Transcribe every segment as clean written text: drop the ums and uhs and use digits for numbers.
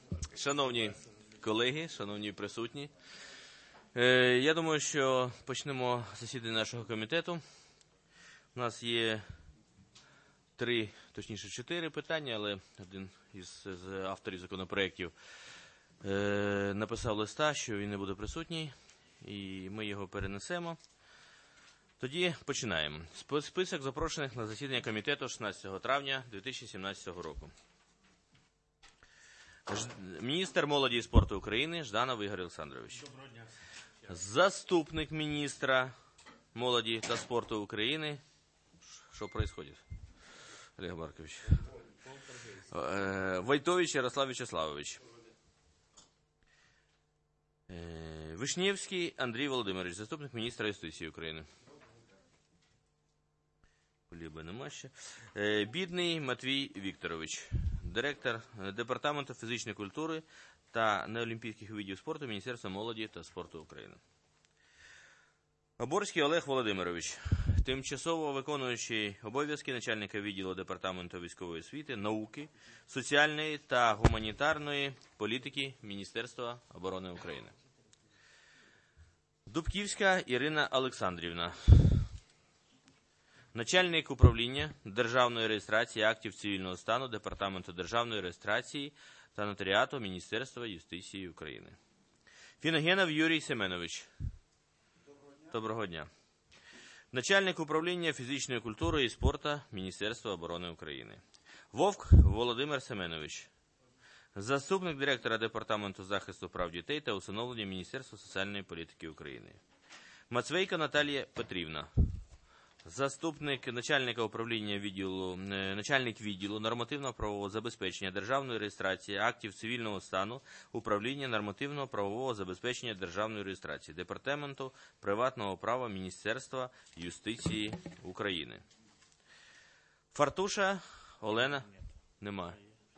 Шановні колеги, шановні присутні, я думаю, що почнемо засідання нашого комітету. У нас є 4 питання, але один із авторів законопроєктів написав листа, що він не буде присутній, і ми його перенесемо. Тоді починаємо. Список запрошених на засідання комітету 16 травня 2017 року. Міністр молоді і спорту України Жданов Ігор Олександрович. Доброго дня. Заступник міністра молоді та спорту України. Що відбувається? Олег Маркович. Войтович Ярослав Вячеславович. Вишневський Андрій Володимирович, заступник міністра юстиції України. Ліби нема ще. Бідний Матвій Вікторович, директор Департаменту фізичної культури та неолімпійських видів спорту Міністерства молоді та спорту України. Оборський Олег Володимирович, тимчасово виконуючий обов'язки начальника відділу Департаменту військової освіти, науки, соціальної та гуманітарної політики Міністерства оборони України. Дубківська Ірина Олександрівна, начальник управління державної реєстрації актів цивільного стану Департаменту державної реєстрації та нотаріату Міністерства юстиції України. Фіногенов Юрій Семенович. Доброго дня. Начальник управління фізичної культури і спорту Міністерства оборони України. Вовк Володимир Семенович, заступник директора Департаменту захисту прав дітей та усиновлення Міністерства соціальної політики України. Мацвейко Наталія Петрівна, заступник начальника управління начальник відділу нормативно-правового забезпечення державної реєстрації актів цивільного стану управління нормативно-правового забезпечення державної реєстрації Департаменту приватного права Міністерства юстиції України. Фартуша Олена нема.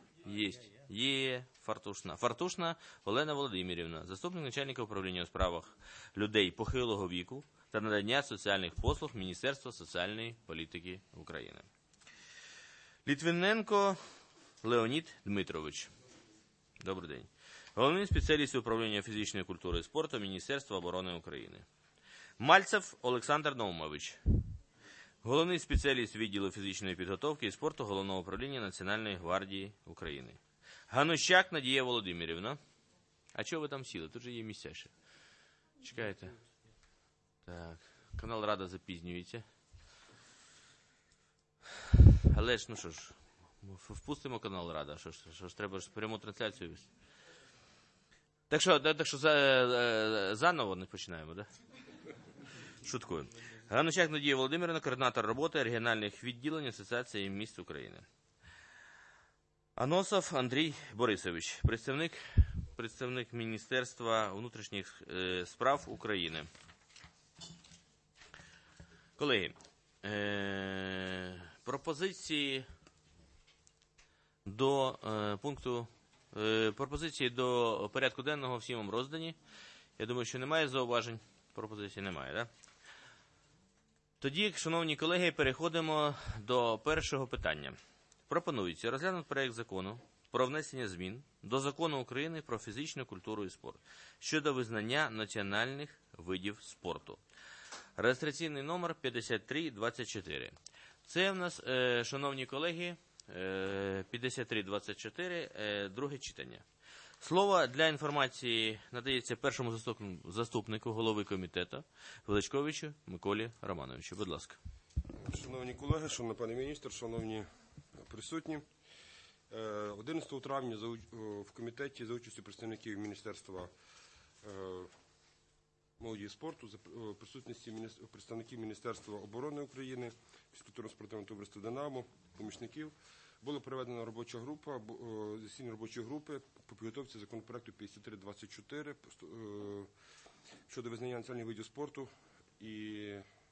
Є Фартушна. Фартушна Олена Володимирівна, заступник начальника управління у справах людей похилого віку та надання соціальних послуг Міністерства соціальної політики України. Літвиненко Леонід Дмитрович. Добрий день. Головний спеціаліст управління фізичної культури і спорту Міністерства оборони України. Мальцев Олександр Наумович. Головний спеціаліст відділу фізичної підготовки і спорту Головного управління Національної гвардії України. Ганущак Надія Володимирівна. А чого ви там сіли? Тут же є місця ще. Чекайте. Так, канал Рада запізнюється. Але ж, ну що ж, впустимо канал Рада, що ж треба ж пряму трансляцію вести. Так що заново не починаємо, да? Шуткую. Ганущак Надія Володимирівна, координатор роботи регіональних відділень Асоціації міст України. Аносов Андрій Борисович, представник Міністерства внутрішніх справ України. Колеги, пропозиції до порядку денного всім вам роздані. Я думаю, що немає зауважень. Пропозицій немає, так? Тоді, шановні колеги, переходимо до першого питання. Пропонується розглянути проект закону про внесення змін до Закону України про фізичну культуру і спорт щодо визнання національних видів спорту. Реєстраційний номер 5324. Це в нас, шановні колеги, 5324, друге читання. Слово для інформації надається першому заступнику голови комітету Величковичу Миколі Романовичу. Будь ласка. Шановні колеги, шановний пане міністр, шановні присутні. 11 травня в комітеті за участю представників Міністерства молоді і спорту, за присутності представників Міністерства оборони України, фізкультурно-спортивного товариства «Динамо», помічників, була проведена робоча група, засідання робочої групи по підготовці законопроекту 5324 щодо визнання національних видів спорту. І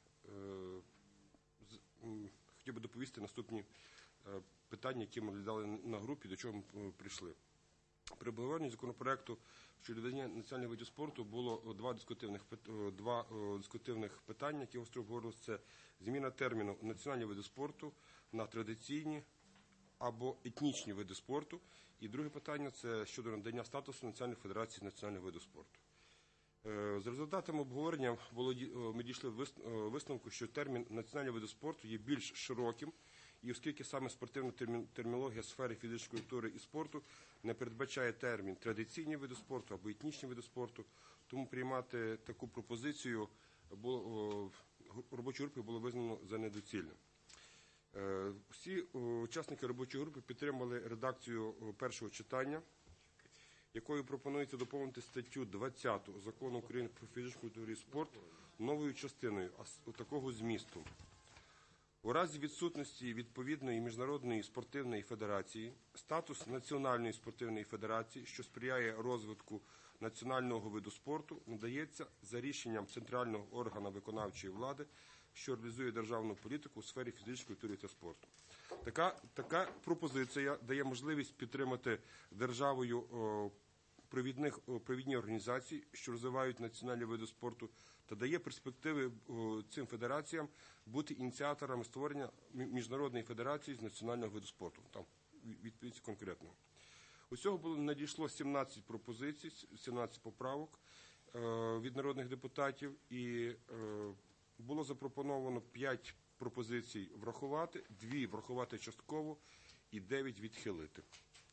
хотів би доповісти наступні питання, які ми розглядали на групі, до чого ми прийшли. При обговоренні законопроекту щодо визнання національних видів спорту було два дискутивних питання, які гостро обговорювалися. Це зміна терміну «національні види спорту» на «традиційні», або етнічні види спорту. І друге питання – це щодо надання статусу Національної федерації національних видів спорту. За результатами обговорення ми дійшли висновку, що термін «національні види спорту» є більш широким, і оскільки саме спортивна термінологія сфери фізичної культури і спорту не передбачає термін «традиційні види спорту» або «етнічні види спорту», тому приймати таку пропозицію робочої групи було визнано за недоцільним. Всі учасники робочої групи підтримали редакцію першого читання, якою пропонується доповнити статтю 20 Закону України про фізичну культуру і спорт новою частиною такого змісту. У разі відсутності відповідної міжнародної спортивної федерації, статус національної спортивної федерації, що сприяє розвитку національного виду спорту, надається за рішенням центрального органу виконавчої влади, що реалізує державну політику у сфері фізичної культури та спорту. Така пропозиція дає можливість підтримати державою провідні організації, що розвивають національні види спорту, та дає перспективи цим федераціям бути ініціаторами створення міжнародної федерації з національного виду спорту. Там відповідь конкретно. Усього надійшло 17 пропозицій, 17 поправок від народних депутатів, і було запропоновано 5 пропозицій врахувати, 2 врахувати частково і 9 відхилити.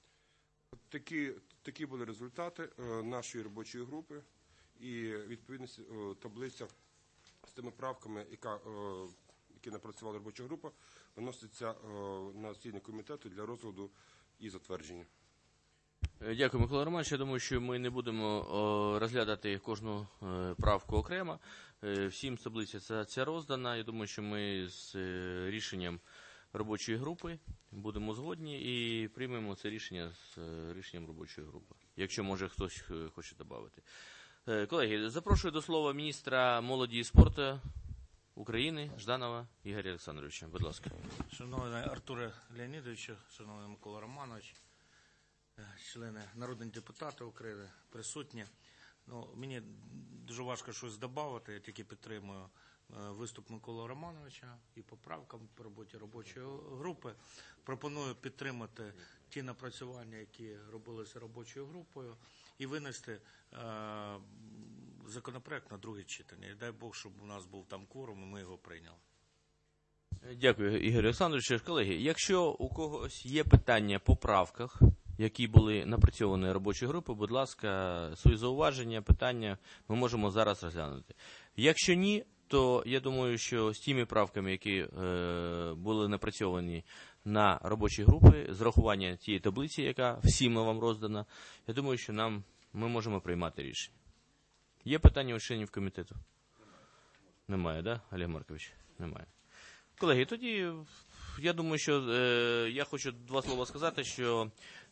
Такі були результати нашої робочої групи, і відповідно таблиця з тими правками, які напрацювала робоча група, виноситься на засідання комітету для розгляду і затвердження. Дякую, Микола Романович. Я думаю, що ми не будемо розглядати кожну правку окремо. Всім таблиця ця роздана. Я думаю, що ми з рішенням робочої групи будемо згодні і приймемо це рішення з рішенням робочої групи, якщо, може, хтось хоче додати. Колеги, запрошую до слова міністра молоді і спорту України Жданова Ігоря Олександровича. Будь ласка. Шановний Артуре Леонідовичу, шановний Микола Романович, члени, народні депутати України, присутні. Мені дуже важко щось додати, я тільки підтримую виступ Миколи Романовича і поправкам по роботі робочої групи. Пропоную підтримати ті напрацювання, які робилися робочою групою, і винести законопроект на друге читання. І дай Бог, щоб у нас був там кворум, і ми його прийняли. Дякую, Ігор Олександрович. Колеги, якщо у когось є питання по правках, які були напрацьовані робочою групою, будь ласка, свої зауваження, питання ми можемо зараз розглянути. Якщо ні, то я думаю, що з тими правками, які були напрацьовані на робочій групі, з рахування тієї таблиці, яка всім вам роздана, я думаю, що ми можемо приймати рішення. Є питання у членів комітету? Немає, да, Олег Маркович? Немає. Колеги, тоді я думаю, що я хочу 2 слова сказати, що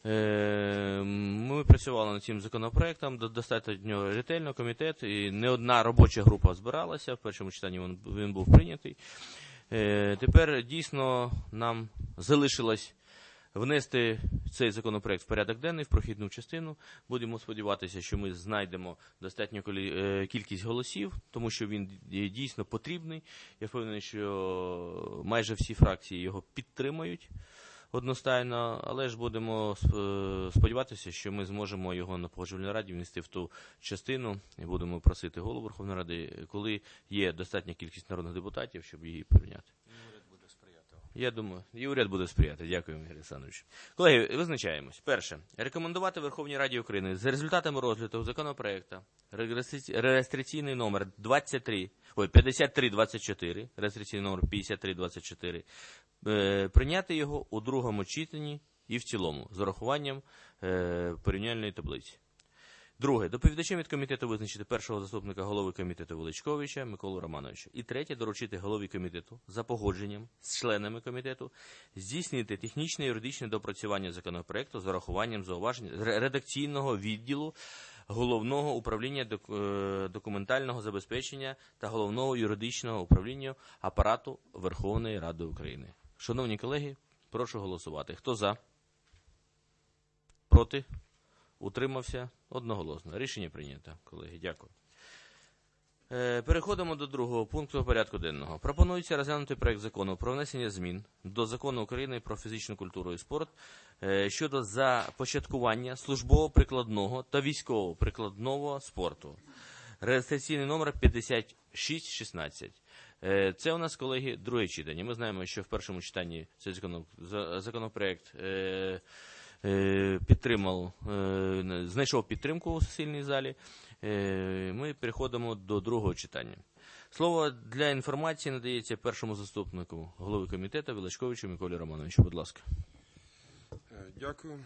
ми працювали над цим законопроектом, достатньо ретельно комітет, і не одна робоча група збиралася, в першому читанні він був прийнятий. Тепер дійсно нам залишилось внести цей законопроект в порядок денний, в прохідну частину. Будемо сподіватися, що ми знайдемо достатню кількість голосів, тому що він дійсно потрібний. Я впевнений, що майже всі фракції його підтримають одностайно, але ж будемо сподіватися, що ми зможемо його на Погоджувальній раді внести в ту частину і будемо просити голову Верховної Ради, коли є достатня кількість народних депутатів, щоб її прийняти. Я думаю, і уряд буде сприяти. Дякую, Ігор Олександрович. Колеги, визначаємось. Перше. Рекомендувати Верховній Раді України за результатами розгляду законопроекту реєстраційний номер 5324, реєстраційний номер 5324, прийняти його у другому читанні і в цілому, з урахуванням порівняльної таблиці. Друге. Доповідачем від комітету визначити першого заступника голови комітету Величковича Миколу Романовича. І третє. Доручити голові комітету за погодженням з членами комітету здійснити технічне і юридичне доопрацювання законопроекту з урахуванням зауважень редакційного відділу Головного управління документального забезпечення та Головного юридичного управління Апарату Верховної Ради України. Шановні колеги, прошу голосувати. Хто за? Проти? Утримався? Одноголосно. Рішення прийнято, колеги. Дякую. Переходимо до другого пункту порядку денного. Пропонується розглянути проект закону про внесення змін до Закону України про фізичну культуру і спорт щодо започаткування службово-прикладного та військово-прикладного спорту. Реєстраційний номер 5616. Це у нас, колеги, друге читання. Ми знаємо, що в першому читанні цей законопроект знайшов підтримку у сесійній залі. Ми переходимо до другого читання. Слово для інформації надається першому заступнику голови комітету Величковичу Миколі Романовичу. Будь ласка. Дякую.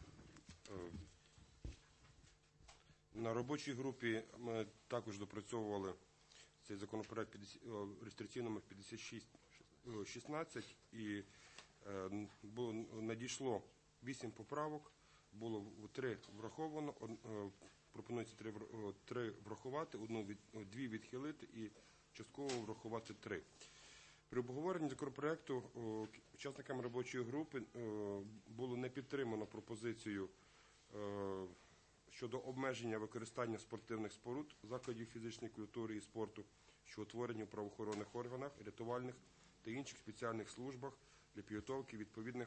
На робочій групі ми також допрацьовували цей законопроект реєстраційний номер 5616 і надійшло 8 поправок, було 3 враховано, пропонується 3 врахувати, 2 відхилити і частково врахувати 3. При обговоренні законопроекту учасниками робочої групи було не підтримано пропозицію щодо обмеження використання спортивних споруд, закладів фізичної культури і спорту, що утворені у правоохоронних органах, рятувальних та інших спеціальних службах для підготовки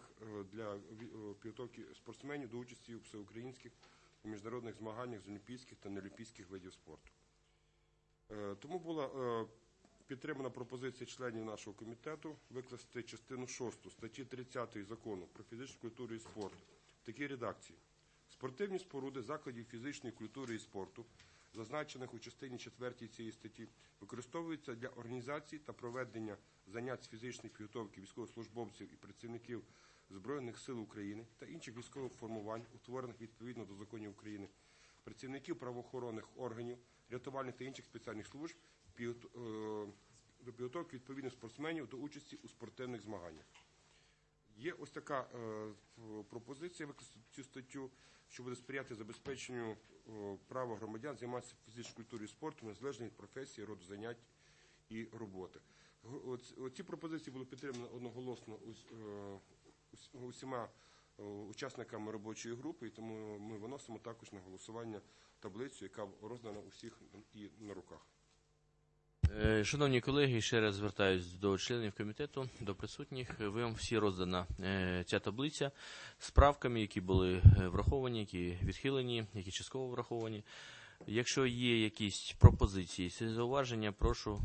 спортсменів до участі у всеукраїнських і міжнародних змаганнях з олімпійських та неолімпійських видів спорту. Тому була підтримана пропозиція членів нашого комітету викласти частину 6 статті 30 Закону про фізичну культуру і спорт в такій редакції. Спортивні споруди закладів фізичної культури і спорту, зазначених у частині 4 цієї статті, використовуються для організації та проведення занять з фізичної підготовки військовослужбовців і працівників Збройних сил України та інших військових формувань, утворених відповідно до законів України, працівників правоохоронних органів, рятувальних та інших спеціальних служб, до підготовки відповідних спортсменів до участі у спортивних змаганнях. Є ось така пропозиція викласти цю статтю, що буде сприяти забезпеченню права громадян займатися фізичною культурою і спортом незалежно від професії, роду занять і роботи. Ці пропозиції були підтримані одноголосно усіма учасниками робочої групи, і тому ми виносимо також на голосування таблицю, яка роздана у всіх і на руках. Шановні колеги, ще раз звертаюсь до членів комітету, до присутніх. Вам всі роздана ця таблиця з правками, які були враховані, які відхилені, які частково враховані. Якщо є якісь пропозиції, зауваження, прошу.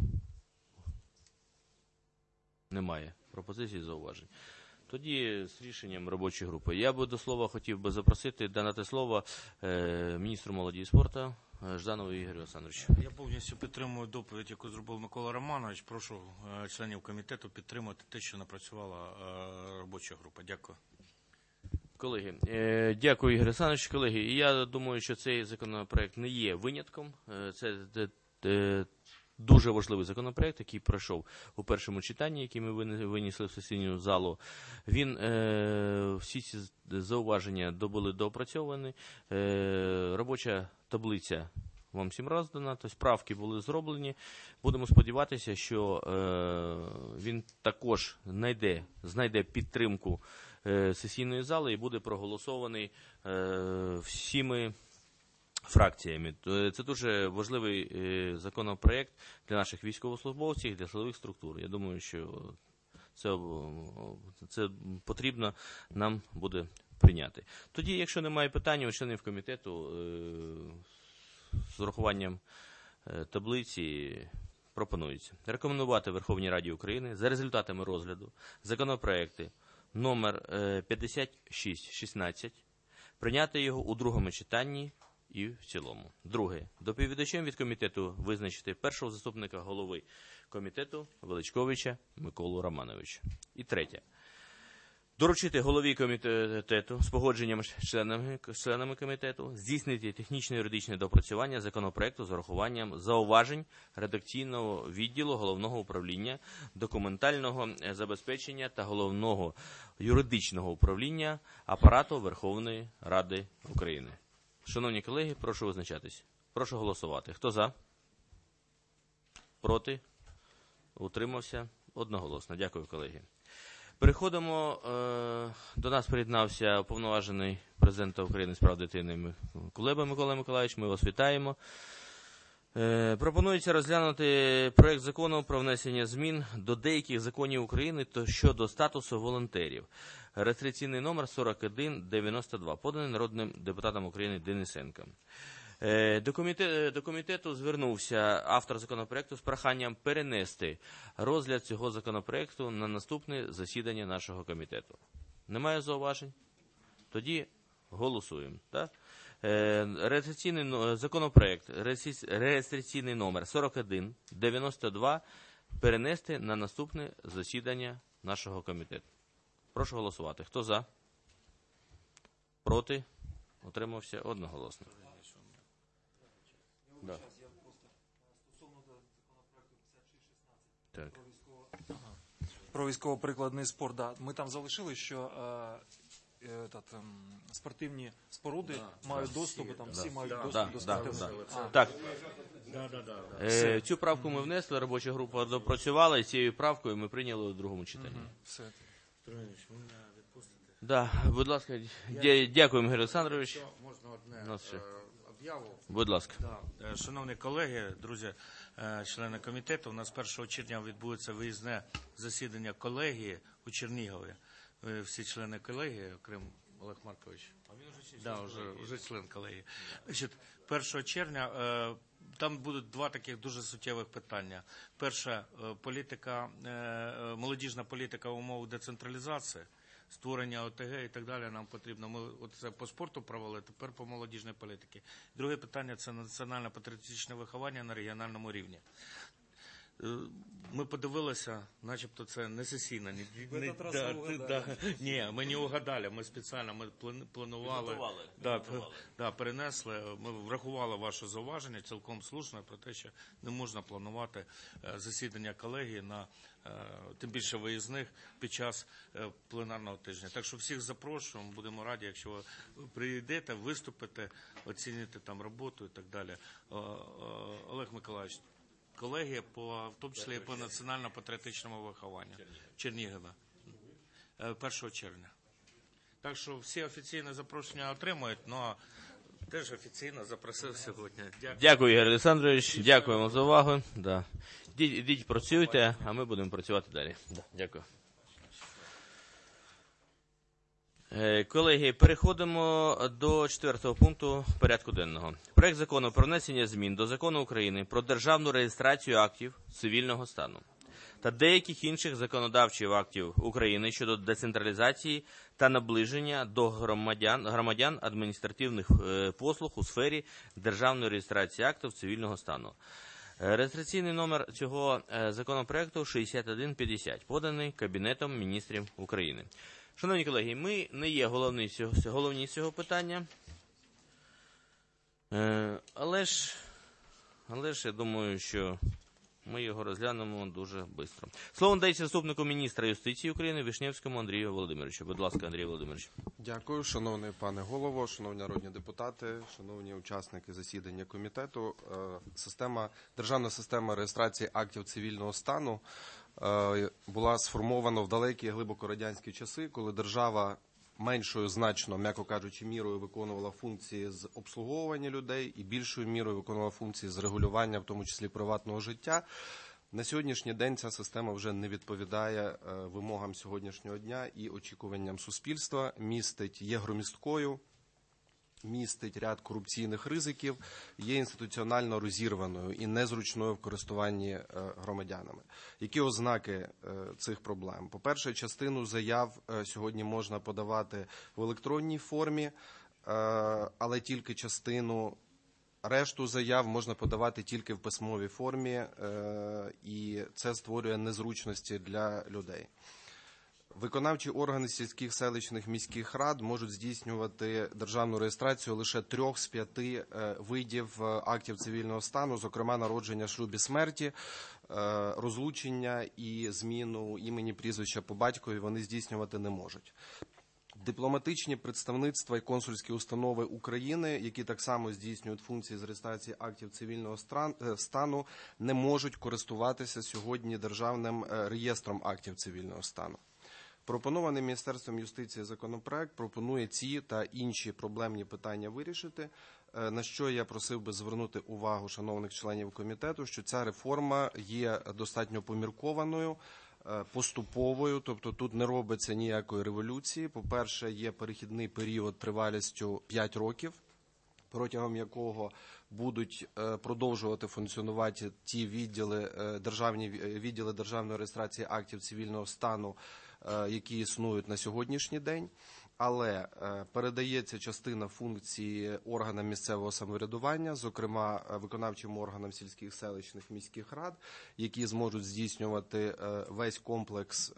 Немає пропозицій, зауважень. Тоді з рішенням робочої групи. Я би до слова хотів би запросити, дати слово міністру молоді і спорту Жданову Ігорю Олександровичу. Я повністю підтримую доповідь, яку зробив Микола Романович. Прошу членів комітету підтримати те, що напрацювала робоча група. Дякую. Колеги, дякую, Ігор Олександрович. Колеги, я думаю, що цей законопроект не є винятком. Це дуже важливий законопроект, який пройшов у першому читанні, який ми винесли в сесійну залу. Всі ці зауваження були доопрацьовані. Робоча таблиця вам всім роздана, тобто правки були зроблені. Будемо сподіватися, що він також знайде підтримку сесійної зали і буде проголосований всіми фракціями. Це дуже важливий законопроект для наших військовослужбовців, для силових структур. Я думаю, що це потрібно нам буде прийняти. Тоді, якщо немає питань у членів комітету, з урахуванням таблиці пропонується рекомендувати Верховній Раді України за результатами розгляду законопроекти номер 5616 прийняти його у другому читанні і в цілому. Друге. Доповідачем від комітету визначити першого заступника голови комітету Величковича Миколу Романовича. І третє. Доручити голові комітету з погодженням членами комітету здійснити технічно-юридичне доопрацювання законопроекту з урахуванням зауважень редакційного відділу Головного управління документального забезпечення та Головного юридичного управління Апарату Верховної Ради України. Шановні колеги, прошу визначатись. Прошу голосувати. Хто за? Проти? Утримався? Одноголосно. Дякую, колеги. Переходимо, до нас приєднався уповноважений президента України з прав дитини Кулеба Микола Миколаївич. Ми вас вітаємо. Пропонується розглянути проект закону про внесення змін до деяких законів України щодо статусу волонтерів. Реєстраційний номер 4192, поданий народним депутатом України Денисенком. До комітету звернувся автор законопроекту з проханням перенести розгляд цього законопроекту на наступне засідання нашого комітету. Немає зауважень? Тоді голосуємо. Так? Реєстраційний законопроект, реєстраційний номер 4192 перенести на наступне засідання нашого комітету. Прошу голосувати. Хто за? Проти? Утримався? Одноголосно. Да. Так. Про військово-прикладний спорт, да. Ми там залишили, що спортивні споруди мають доступ, там всі мають доступ до спортивних. Так. Цю правку ми внесли, робоча група допрацювала, і цією правкою ми прийняли у другому читанні. Все. Да, будь ласка, дякуємо, Григорій Олександрович. Можна одне об'яву? Будь ласка. Да. Шановні колеги, друзі, члени комітету, у нас 1 червня відбудеться виїзне засідання колегії у Чернігові. Всі члени колегії, окрім Олег Маркович. А він вже член колегії. Значить, 1 червня там будуть два таких дуже суттєвих питання. Перше, молодіжна політика в умовах децентралізації, створення ОТГ і так далі нам потрібно. Ми це по спорту провели, тепер по молодіжній політиці. Друге питання – це національно-патріотичне виховання на регіональному рівні. Ми подивилися, начебто це не сесійно. Ні, ми не угадали, ми спеціально планували, перенесли, ми врахували ваше зауваження, цілком слушно, про те, що не можна планувати засідання колегії, тим більше виїзних, під час пленарного тижня. Так що всіх запрошуємо, будемо раді, якщо ви прийдете, виступите, оціните там роботу і так далі. Олег Миколаївич, колегія, в тому числі і по національно-патріотичному вихованню Чернігова 1 червня. Так що всі офіційне запрошення отримують, але теж офіційно запросив сьогодні. Дякую, Ігор Олександрович, дякуємо за увагу. Да. Ідіть, працюйте, а ми будемо працювати далі. Да, дякую. Колеги, переходимо до 4-го пункту порядку денного. Проект закону про внесення змін до Закону України про державну реєстрацію актів цивільного стану та деяких інших законодавчих актів України щодо децентралізації та наближення до громадян адміністративних послуг у сфері державної реєстрації актів цивільного стану. Реєстраційний номер цього законопроекту 6150, поданий Кабінетом міністрів України. Шановні колеги, ми не є головні з цього питання, але ж я думаю, що ми його розглянемо дуже швидко. Слово надається заступнику міністра юстиції України Вишневському Андрію Володимировичу. Будь ласка, Андрій Володимирович. Дякую, шановний пане голово, шановні народні депутати, шановні учасники засідання комітету. Державна система реєстрації актів цивільного стану була сформована в далекі глибоко радянські часи, коли держава меншою значно, м'яко кажучи, мірою виконувала функції з обслуговування людей і більшою мірою виконувала функції з регулювання, в тому числі приватного життя. На сьогоднішній день ця система вже не відповідає вимогам сьогоднішнього дня і очікуванням суспільства, є громісткою, містить ряд корупційних ризиків, є інституціонально розірваною і незручною в користуванні громадянами. Які ознаки цих проблем? По-перше, частину заяв сьогодні можна подавати в електронній формі, але тільки частину. Решту заяв можна подавати тільки в письмовій формі, і це створює незручності для людей. Виконавчі органи сільських, селищних, міських рад можуть здійснювати державну реєстрацію лише 3 з 5 видів актів цивільного стану, зокрема народження, шлюб і смерті, розлучення і зміну імені, прізвища по батькові вони здійснювати не можуть. Дипломатичні представництва і консульські установи України, які так само здійснюють функції з реєстрації актів цивільного стану, не можуть користуватися сьогодні державним реєстром актів цивільного стану. Пропонований Міністерством юстиції законопроект пропонує ці та інші проблемні питання вирішити, на що я просив би звернути увагу шановних членів комітету, що ця реформа є достатньо поміркованою, поступовою, тобто тут не робиться ніякої революції. По-перше, є перехідний період тривалістю 5 років, протягом якого будуть продовжувати функціонувати ті державні відділи державної реєстрації актів цивільного стану, які існують на сьогоднішній день. Але передається частина функції органам місцевого самоврядування, зокрема виконавчим органам сільських, селищних, міських рад, які зможуть здійснювати весь комплекс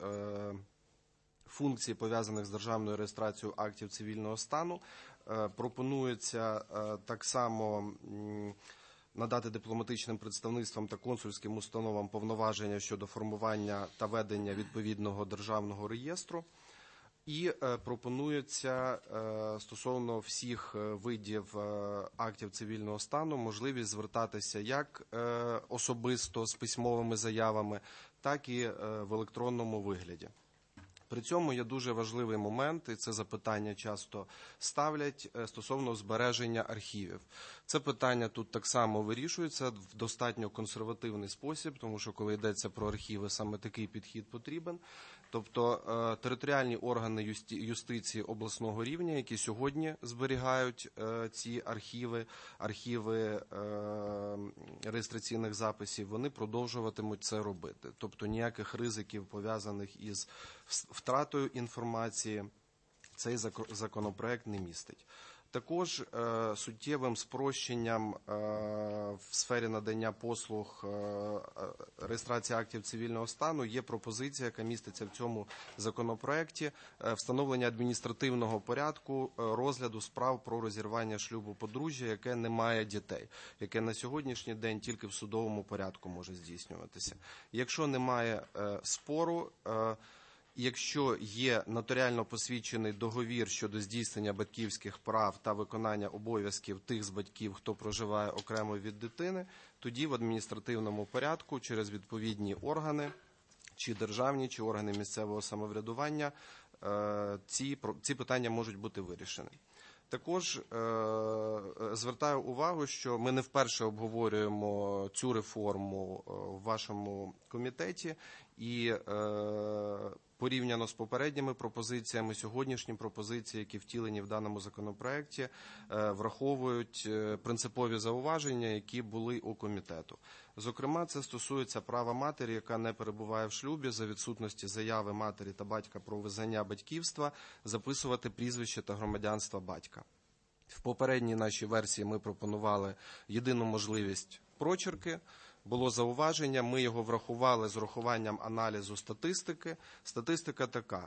функцій, пов'язаних з державною реєстрацією актів цивільного стану. Пропонується так само надати дипломатичним представництвам та консульським установам повноваження щодо формування та ведення відповідного державного реєстру. І пропонується стосовно всіх видів актів цивільного стану можливість звертатися як особисто з письмовими заявами, так і в електронному вигляді. При цьому є дуже важливий момент, і це запитання часто ставлять, стосовно збереження архівів. Це питання тут так само вирішується в достатньо консервативний спосіб, тому що коли йдеться про архіви, саме такий підхід потрібен. Тобто територіальні органи юстиції обласного рівня, які сьогодні зберігають ці архіви реєстраційних записів, вони продовжуватимуть це робити. Тобто ніяких ризиків, пов'язаних із втратою інформації, цей законопроект не містить. Також суттєвим спрощенням в сфері надання послуг реєстрації актів цивільного стану є пропозиція, яка міститься в цьому законопроекті, встановлення адміністративного порядку розгляду справ про розірвання шлюбу подружжя, яке не має дітей, яке на сьогоднішній день тільки в судовому порядку може здійснюватися. Якщо немає спору, якщо є нотаріально посвідчений договір щодо здійснення батьківських прав та виконання обов'язків тих з батьків, хто проживає окремо від дитини, тоді в адміністративному порядку через відповідні органи, чи державні, чи органи місцевого самоврядування, ці питання можуть бути вирішені. Також звертаю увагу, що ми не вперше обговорюємо цю реформу в вашому комітеті, і порівняно з попередніми пропозиціями, сьогоднішні пропозиції, які втілені в даному законопроекті, враховують принципові зауваження, які були у комітету. Зокрема, це стосується права матері, яка не перебуває в шлюбі, за відсутності заяви матері та батька про визнання батьківства, записувати прізвище та громадянство батька. В попередній нашій версії ми пропонували єдину можливість прочерки. Було зауваження, ми його врахували з урахуванням аналізу статистики. Статистика така: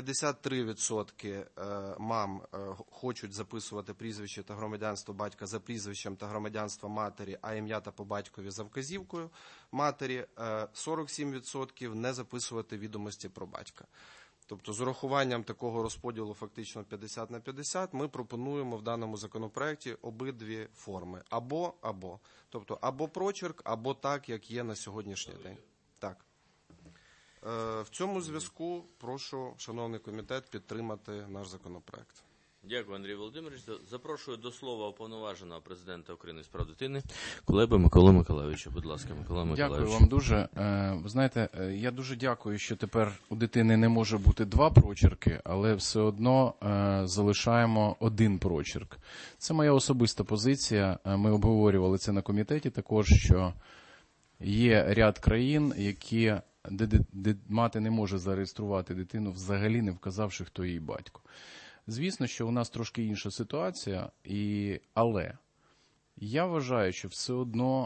53% мам хочуть записувати прізвище та громадянство батька за прізвищем та громадянство матері, а ім'я та по батькові за вказівкою матері, 47% не записувати відомості про батька. Тобто з урахуванням такого розподілу фактично 50 на 50 ми пропонуємо в даному законопроекті обидві форми. Або. Тобто або прочерк, або так, як є на сьогоднішній день. Так. В цьому зв'язку прошу, шановний комітет, підтримати наш законопроект. Дякую, Андрій Володимирович. Запрошую до слова уповноваженого президента України з прав дитини Кулеба Миколу Миколайовича. Будь ласка, Микола Миколайович. Дякую вам дуже. Ви знаєте, я дуже дякую, що тепер у дитини не може бути 2 прочерки, але все одно залишаємо 1 прочерк. Це моя особиста позиція. Ми обговорювали це на комітеті також, що є ряд країн, де мати не може зареєструвати дитину, взагалі не вказавши, хто її батько. Звісно, що у нас трошки інша ситуація, але я вважаю, що все одно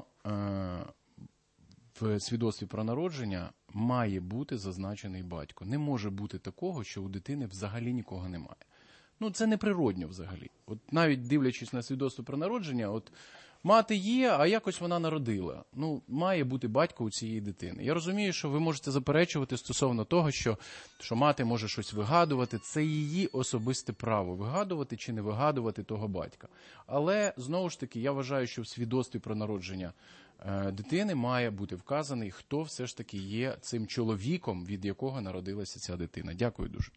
в свідоцтві про народження має бути зазначений батько. Не може бути такого, що у дитини взагалі нікого немає. Ну, це неприродньо взагалі. От навіть дивлячись на свідоцтво про народження, от Мати є, а якось вона народила. Ну, має бути батько у цієї дитини. Я розумію, що ви можете заперечувати стосовно того, що мати може щось вигадувати. Це її особисте право – вигадувати чи не вигадувати того батька. Але, знову ж таки, я вважаю, що в свідоцтві про народження дитини має бути вказаний, хто все ж таки є цим чоловіком, від якого народилася ця дитина. Дякую дуже.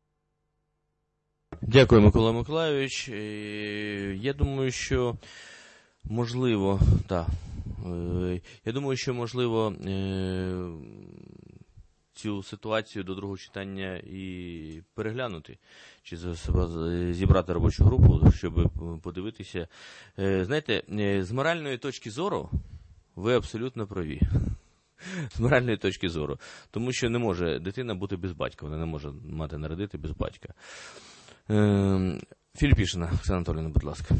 Дякую, Микола Миколайович. Я думаю, що можливо, цю ситуацію до другого читання і переглянути, чи зібрати робочу групу, щоб подивитися. Знаєте, з моральної точки зору ви абсолютно праві. З моральної точки зору. Тому що не може дитина бути без батька, вона не може мати народити без батька. Філіпішина Оксана Анатоліївна, будь ласка.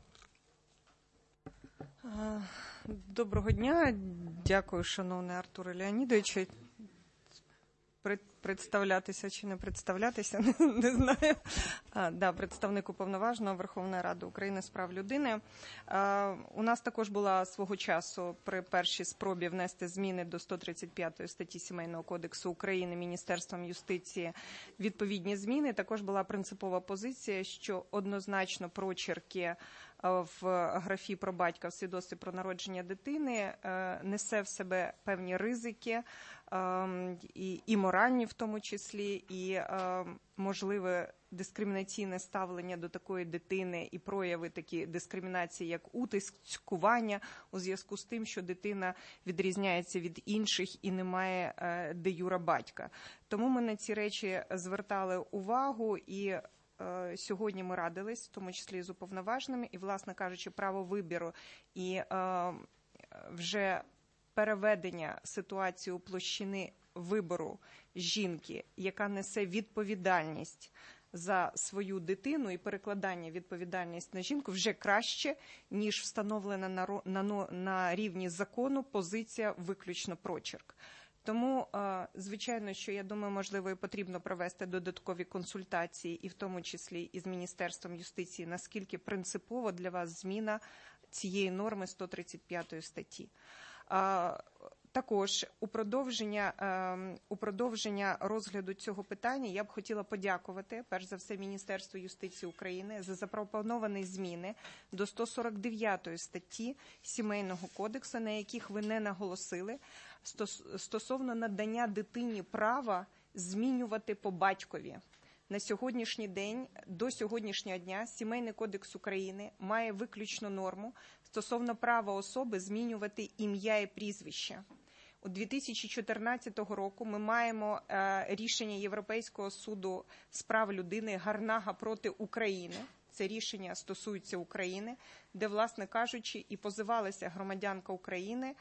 Доброго дня. Дякую, шановний Артуре Леонідовичу. Представлятися чи не представлятися, не знаю. Представник Уповноваженого Верховної Ради України з прав людини. У нас також була свого часу при першій спробі внести зміни до 135 статті Сімейного кодексу України Міністерством юстиції відповідні зміни. Також була принципова позиція, що однозначно прочерки в графі про батька в свідоцтві про народження дитини несе в себе певні ризики, і моральні в тому числі, і можливе дискримінаційне ставлення до такої дитини і прояви такі дискримінації, як утиск, цькування, у зв'язку з тим, що дитина відрізняється від інших і не має де юре батька. Тому ми на ці речі звертали увагу і сьогодні ми радились, в тому числі з уповноваженими, і, власне кажучи, право вибору і вже переведення ситуації у площини вибору жінки, яка несе відповідальність за свою дитину і перекладання відповідальності на жінку вже краще, ніж встановлена на рівні закону позиція виключно прочерк. Тому, звичайно, що, я думаю, можливо, і потрібно провести додаткові консультації, і в тому числі із Міністерством юстиції, наскільки принципово для вас зміна цієї норми 135 статті. Також у продовження розгляду цього питання я б хотіла подякувати, перш за все, Міністерству юстиції України за запропоновані зміни до 149 статті Сімейного кодексу, на яких ви не наголосили, стосовно надання дитині права змінювати по батькові. На сьогоднішній день, до сьогоднішнього дня, Сімейний кодекс України має виключну норму стосовно права особи змінювати ім'я і прізвище. У 2014 року ми маємо рішення Європейського суду з прав людини Гарнага проти України. Це рішення стосується України, де, власне кажучи, і позивалася громадянка України,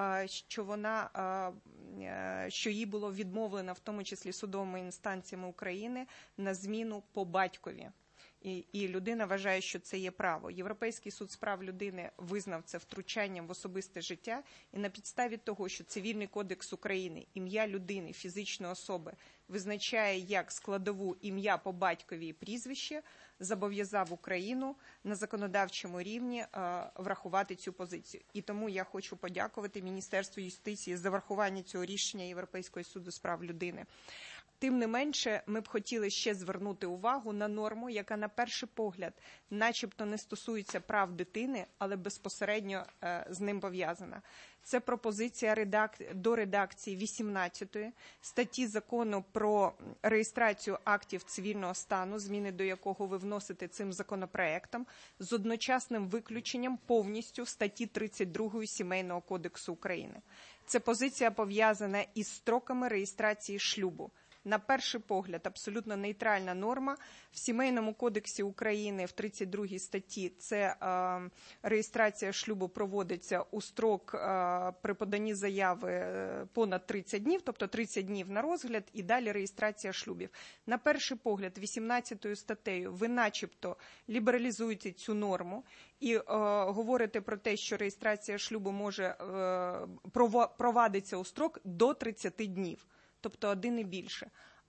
що їй було відмовлено, в тому числі судовими інстанціями України, на зміну по батькові. І людина вважає, що це є право. Європейський суд з прав людини визнав це втручанням в особисте життя, і на підставі того, що Цивільний кодекс України, ім'я людини, фізичної особи, визначає як складову ім'я по батькові і прізвище, зобов'язав Україну на законодавчому рівні врахувати цю позицію. І тому я хочу подякувати Міністерству юстиції за врахування цього рішення Європейського суду з прав людини. Тим не менше, ми б хотіли ще звернути увагу на норму, яка на перший погляд начебто не стосується прав дитини, але безпосередньо з ним пов'язана. Це пропозиція до редакції 18 статті Закону про реєстрацію актів цивільного стану, зміни до якого ви вносите цим законопроектом, з одночасним виключенням повністю статті 32 Сімейного кодексу України. Це позиція пов'язана із строками реєстрації шлюбу. На перший погляд, абсолютно нейтральна норма. В Сімейному кодексі України в 32 статті це реєстрація шлюбу проводиться у строк при поданні заяви понад 30 днів, тобто 30 днів на розгляд і далі реєстрація шлюбів. На перший погляд, 18 статтею ви начебто лібералізуєте цю норму і говорите про те, що реєстрація шлюбу може провадитися у строк до 30 днів. Тобто один і більше.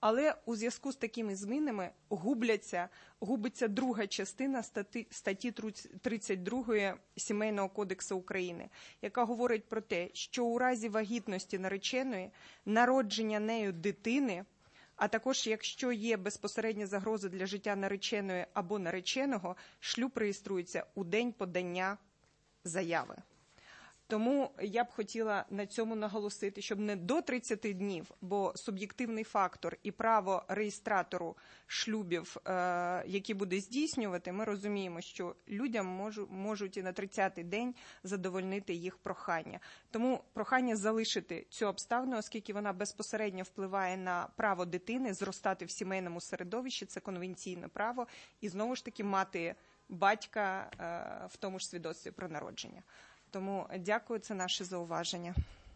Але у зв'язку з такими змінами губиться друга частина статті 32 Сімейного кодексу України, яка говорить про те, що у разі вагітності нареченої, народження нею дитини, а також якщо є безпосередня загроза для життя нареченої або нареченого, шлюб реєструється у день подання заяви. Тому я б хотіла на цьому наголосити, щоб не до 30 днів, бо суб'єктивний фактор і право реєстратору шлюбів, які буде здійснювати, ми розуміємо, що людям можуть і на 30-й день задовольнити їх прохання. Тому прохання залишити цю обставину, оскільки вона безпосередньо впливає на право дитини зростати в сімейному середовищі, це конвенційне право, і знову ж таки мати батька в тому ж свідоцтві про народження. Тому дякую, це наше зауваження.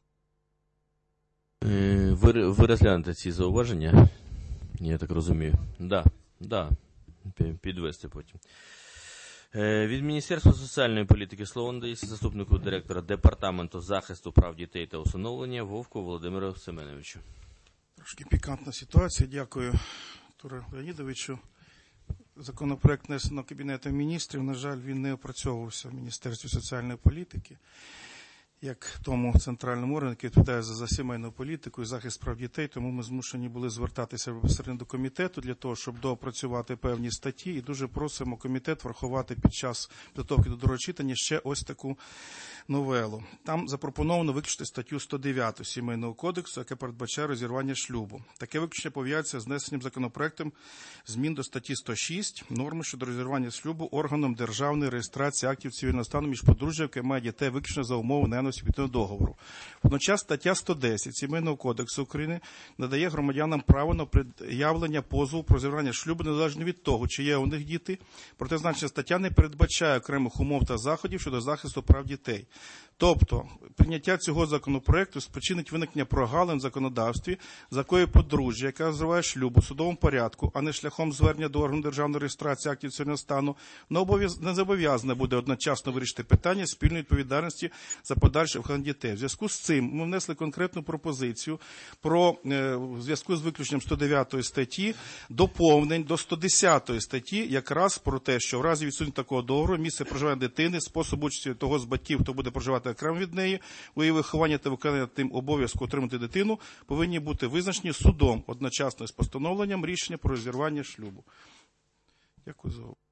Ви розглянете ці зауваження? Я так розумію. Да. Підвести потім. Від Міністерства соціальної політики слово надається заступнику директора Департаменту захисту прав дітей та усиновлення Вовку Володимиру Семеновичу. Трошки пікантна ситуація. Дякую, Туре Леонідовичу. Законопроект внесено Кабінетом міністрів. На жаль, він не опрацьовувався в Міністерстві соціальної політики, як тому центральному органу, який відповідає за сімейну політику і захист прав дітей, тому ми змушені були звертатися безпосередньо до комітету для того, щоб доопрацювати певні статті, і дуже просимо комітет врахувати під час підготовки до другого читання ще ось таку новелу. Там запропоновано виключити статтю 109 Сімейного кодексу, яка передбачає розірвання шлюбу. Таке виключення пов'язується з внесенням законопроектом змін до статті 106, норми щодо розірвання шлюбу органом державної реєстрації актів цивільного стану між подружжям, яке має дітей виключно за умови наявності відповідного договору. Водночас стаття 110 Сімейного кодексу України надає громадянам право на пред'явлення позову про розірвання шлюбу незалежно від того, чи є у них діти. Проте зазначена стаття не передбачає окремих умов та заходів щодо захисту прав дітей. Тобто, прийняття цього законопроекту спричинить виникнення прогалин в законодавстві, за якою подружжя, яка розриває шлюб у судовому порядку, а не шляхом звернення до органу державної реєстрації актів цивільного стану, не зобов'язане буде одночасно вирішити питання спільної відповідальності за подальше виховання дітей. В зв'язку з цим ми внесли конкретну пропозицію про, в зв'язку з виключенням 109 статті, доповнень до 110 статті, якраз про те, що в разі відсутності такого договору місце проживання дитини, спосіб участі того з батьків, хто буде проживати окремо від неї, у її вихованні та виконання тим обов'язку отримати дитину, повинні бути визначені судом одночасно з постановленням рішення про розірвання шлюбу. Дякую за увагу.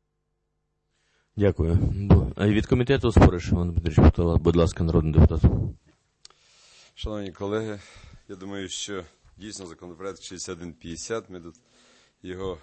Дякую. А від комітету Спориш, Іван Дмитрович, будь ласка, народний депутат. Шановні колеги, я думаю, що дійсно законопроект 6150, ми тут його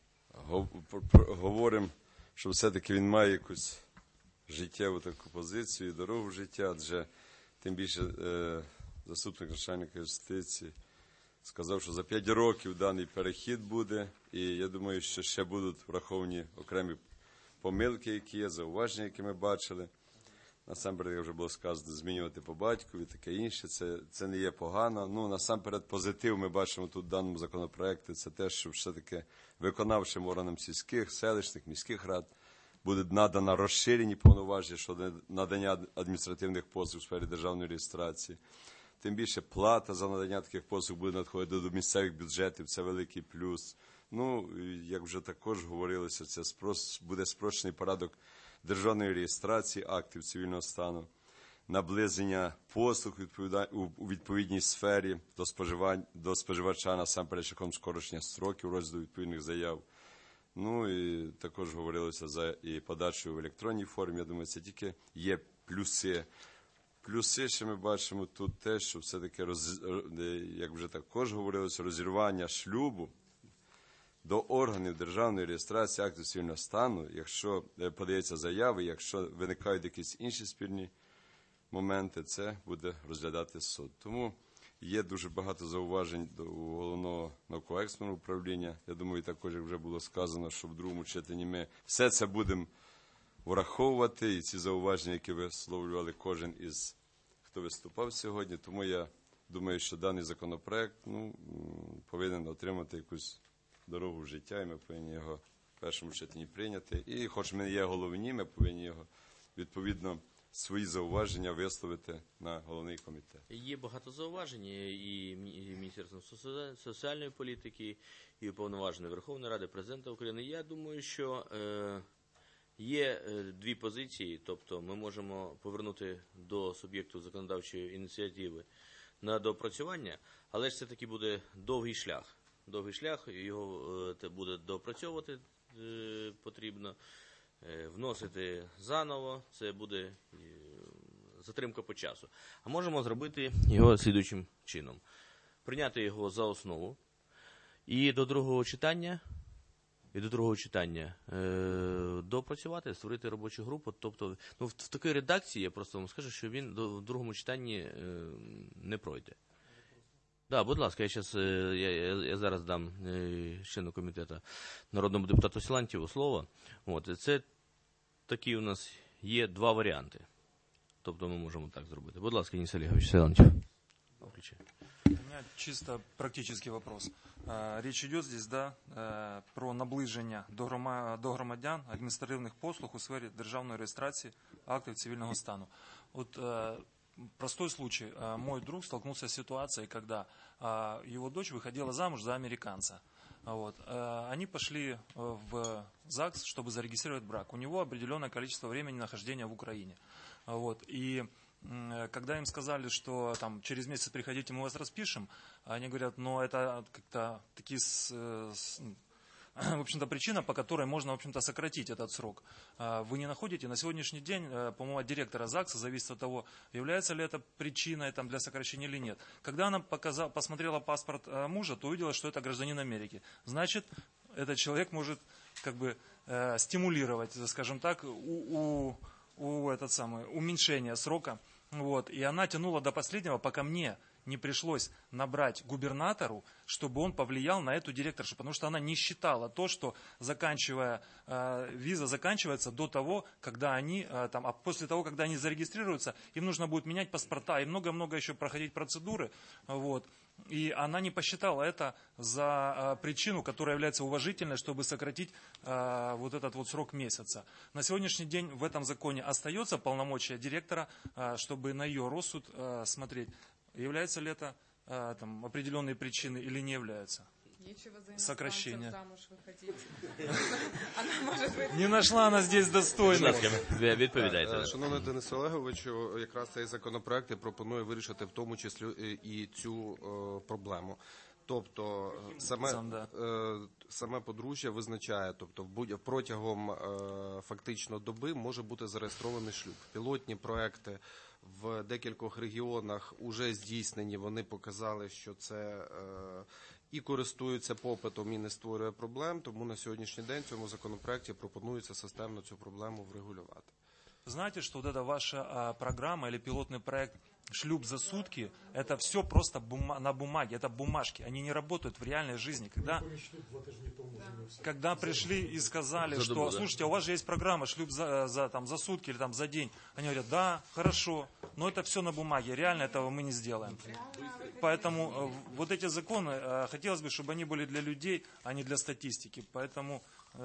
говоримо, що все-таки він має якусь життєву таку позицію, дорогу в життя, адже тим більше заступник начальника юстиції сказав, що за 5 років даний перехід буде, і я думаю, що ще будуть враховані окремі помилки, які є, зауваження, які ми бачили. Насамперед, як вже було сказано, змінювати по батькові, таке інше, це не є погано. Ну, насамперед, позитив ми бачимо тут в даному законопроекті, це те, що все-таки виконавчим органам сільських, селищних, міських рад буде надано розширені повноваження щодо надання адміністративних послуг у сфері державної реєстрації. Тим більше плата за надання таких послуг буде надходити до місцевих бюджетів, це великий плюс. Ну, як вже також говорилося, це буде спрощений порядок державної реєстрації актів цивільного стану, наближення послуг у відповідній сфері до споживача, насамперед шляхом скорочення строків розгляду відповідних заяв. Ну, і також говорилося за і подачу в електронній формі. Я думаю, це тільки є плюси. Плюси, що ми бачимо тут те, що все-таки, як вже також говорилося, розірвання шлюбу до органів державної реєстрації актів цивільного стану, якщо подається заяви, якщо виникають якісь інші спільні моменти, це буде розглядати суд. Тому є дуже багато зауважень до Головного науково-експертного управління. Я думаю, також, як вже було сказано, що в другому читанні ми все це будемо враховувати, і ці зауваження, які висловлювали кожен із, хто виступав сьогодні. Тому я думаю, що даний законопроект повинен отримати якусь дорогу в життя, і ми повинні його в першому читанні прийняти. І хоч ми є головні, ми повинні його відповідно свої зауваження висловити на головний комітет. Є багато зауважень і Міністерством соціальної політики, і Уповноваженої Верховної Ради, Президента України. Я думаю, що є дві позиції, тобто ми можемо повернути до суб'єкту законодавчої ініціативи на доопрацювання, але ж це таки буде довгий шлях. Довгий шлях, його буде доопрацьовувати потрібно, вносити заново, це буде затримка по часу. А можемо зробити його слідуючим чином. Прийняти його за основу і до другого читання доопрацювати, створити робочу групу. Тобто, в такій редакції, я просто вам скажу, що він в другому читанні не пройде. Да, будь ласка, я зараз дам члену комітету, народному депутату Силантьєву слово. Це такі у нас є два варіанти. Тобто ми можемо так зробити. Будь ласка, Денис Олегович Силантьєв. У меня чисто практический вопрос. Речь идет здесь, про наближення до громадян адміністративних послуг у сфері державної реєстрації актів цивільного стану. Простой случай. Мой друг столкнулся с ситуацией, когда его дочь выходила замуж за американца. Они пошли в ЗАГС, чтобы зарегистрировать брак. У него определенное количество времени нахождения в Украине. И когда им сказали, что там, через месяц приходите, мы вас распишем, они говорят, это как-то такие, в общем-то, причина, по которой можно, в общем-то, сократить этот срок. Вы не находите? На сегодняшний день, по-моему, от директора ЗАГСа зависит от того, является ли это причиной для сокращения или нет. Когда она посмотрела паспорт мужа, то увидела, что это гражданин Америки. Значит, этот человек может стимулировать, скажем так, уменьшение срока. И она тянула до последнего, пока мне не пришлось набрать губернатору, чтобы он повлиял на эту директоршу, потому что она не считала то, что виза заканчивается до того, когда они, а после того, когда они зарегистрируются, им нужно будет менять паспорта и много-много еще проходить процедуры. И она не посчитала это за причину, которая является уважительной, чтобы сократить этот срок месяца. На сегодняшний день в этом законе остается полномочия директора, чтобы на ее рассуд смотреть, является ли это определенные причины или не является. Сокращение. Не нашла она здесь достойного. Відповідайте. Шановний Денисе Олеговичу, якраз цей законопроект і пропонує вирішити в тому числі і цю проблему. Тобто саме подружжя визначає, тобто протягом фактично доби може бути зареєстрований шлюб. Пілотні проекти в декількох регіонах вже здійснені, вони показали, що це і користуються попитом, і не створює проблем, тому на сьогоднішній день в цьому законопроекті пропонується системно цю проблему врегулювати. Знаете, что эта ваша программа или пилотный проект «Шлюб за сутки» – это все просто на бумаге, это бумажки, они не работают в реальной жизни. Когда пришли и сказали, что, слушайте, у вас же есть программа «Шлюб за сутки» или за день, они говорят, да, хорошо, но это все на бумаге, реально этого мы не сделаем. Поэтому вот эти законы, хотелось бы, чтобы они были для людей, а не для статистики. Поэтому,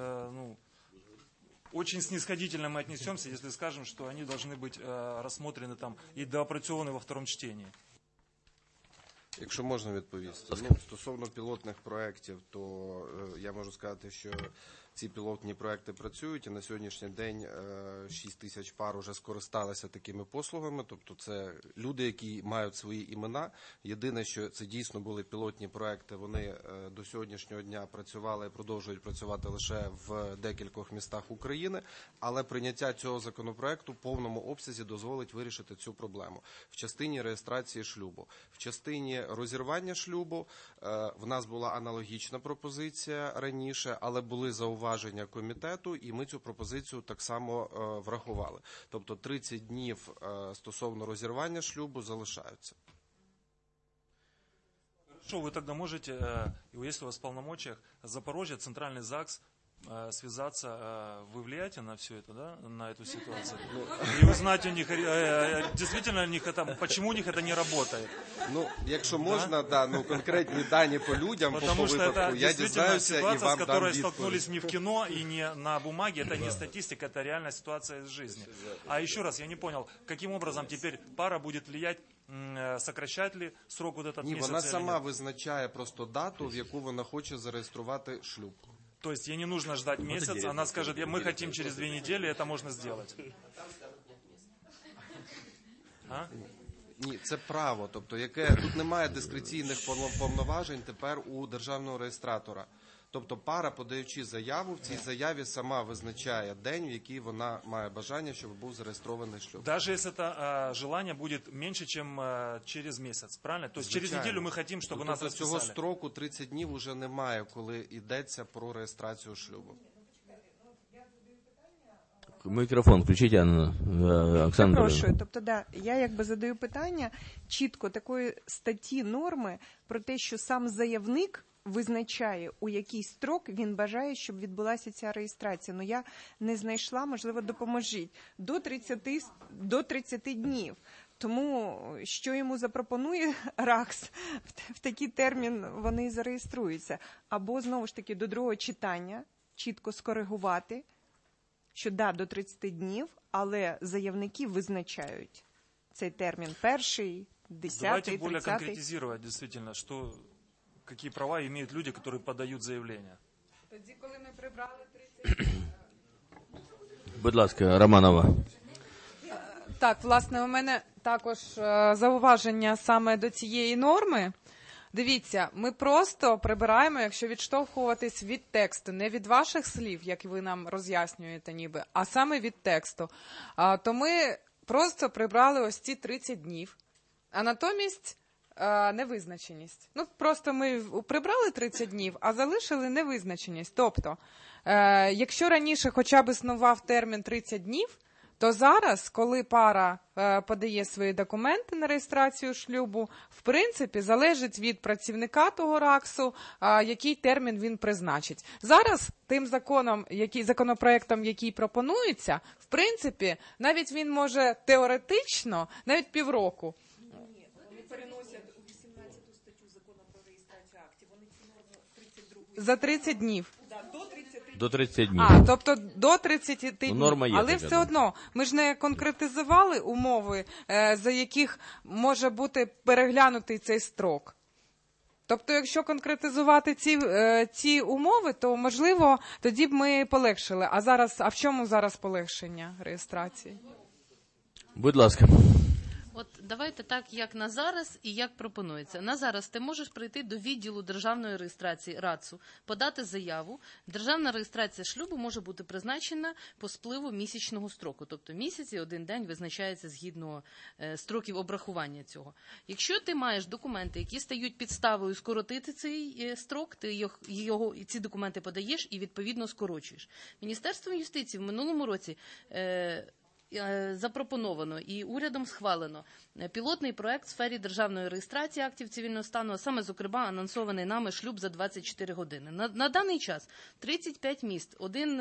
очень снисходительно мы отнесемся, если скажем, что они должны быть рассмотрены и доопрацьованы во втором чтении. Якщо можна відповісти. Стосовно пілотних проєктів, то я можу сказати, що ці пілотні проєкти працюють, і на сьогоднішній день 6 тисяч пар вже скористалися такими послугами, тобто це люди, які мають свої імена. Єдине, що це дійсно були пілотні проєкти, вони до сьогоднішнього дня працювали і продовжують працювати лише в декількох містах України, але прийняття цього законопроекту в повному обсязі дозволить вирішити цю проблему. В частині реєстрації шлюбу, в частині розірвання шлюбу в нас була аналогічна пропозиція раніше, але були зауваження комітету, і ми цю пропозицію так само врахували. Тобто 30 днів стосовно розірвання шлюбу залишаються. Хорошо, вы тогда можете, если у вас в полномочиях, Запорожье, Центральный ЗАГС, связаться. Вы влияете на все это, да, на эту ситуацию? И узнать у них, действительно, у них это, почему у них это не работает. Ну, якщо можна, да, ну, конкретні дані по людям, Потому по что это випадку, я действительно дізнаюся і ситуация, вам с дам которой відповідь. столкнулись не в кино и не на бумаге, это не статистика, это реальная ситуация из жизни. А еще раз, я не понял, каким образом теперь пара будет влиять, сокращать ли срок вот этот Ні, месяц вона или сама нет? визначає просто дату, в яку вона хоче зареєструвати шлюб. То есть ей не нужно ждать месяц, она скажет, мы хотим через 2 недели, это можно сделать. А? Ні, це право, тобто яке тут немає дискреційних повноважень тепер у державного реєстратора. Тобто пара, подаючи заяву, в цій заяві сама визначає день, в який вона має бажання, щоб був зареєстрований шлюб. Даже если это желание будет меньше, чем через месяц, правильно? То есть через неделю мы хотим, чтобы нас Тобто цього расписали. строку 30 днів уже немає, коли йдеться про реєстрацію шлюбу. Мікрофон включіть, Оксана. Прошу. Тобто, да, я якби задаю питання чітко такої статті норми про те, що сам заявник визначає, у який строк він бажає, щоб відбулася ця реєстрація. Ну, я не знайшла, можливо, допоможіть. До 30 днів. Тому, що йому запропонує РАКС, в такий термін вони і зареєструються. Або, знову ж таки, до другого читання чітко скоригувати, що да, до 30 днів, але заявники визначають цей термін. Перший, 10-й, Давайте более 30-й. конкретизировать, действительно, что, какие права имеют люди, которые подают заявление. Тоді, коли ми прибрали 30 Будь ласка, Романова. Так, власне, у мене також зауваження саме до цієї норми. Дивіться, ми просто прибираємо, якщо відштовхуватись від тексту, не від ваших слів, як ви нам роз'яснюєте ніби, а саме від тексту. То ми просто прибрали ось ці 30 днів, а натомість невизначеність. Ну, просто ми прибрали 30 днів, а залишили невизначеність. Тобто, якщо раніше хоча б існував термін 30 днів, то зараз, коли пара подає свої документи на реєстрацію шлюбу, в принципі, залежить від працівника того РАКСу, який термін він призначить. Зараз тим законопроектом, який пропонується, в принципі, навіть він може теоретично, навіть півроку. Ні, вони переносять у 18 статтю закону про реєстрацію актів, вони ці норми 32 За 30 днів. До 30 днів. Тобто до 30 днів. Норма є, але все одно, ми ж не конкретизували умови, за яких може бути переглянутий цей строк. Тобто, якщо конкретизувати ці умови, то, можливо, тоді б ми полегшили. А в чому зараз полегшення реєстрації? Будь ласка. От давайте так, як на зараз і як пропонується. На зараз ти можеш прийти до відділу державної реєстрації РАЦУ, подати заяву. Державна реєстрація шлюбу може бути призначена по спливу місячного строку. Тобто місяць і один день визначається згідно строків обрахування цього. Якщо ти маєш документи, які стають підставою скоротити цей строк, ти ці документи подаєш і відповідно скорочуєш. Міністерством юстиції в минулому році запропоновано і урядом схвалено пілотний проект в сфері державної реєстрації актів цивільного стану, а саме, зокрема, анонсований нами шлюб за 24 години. На даний час 35 міст,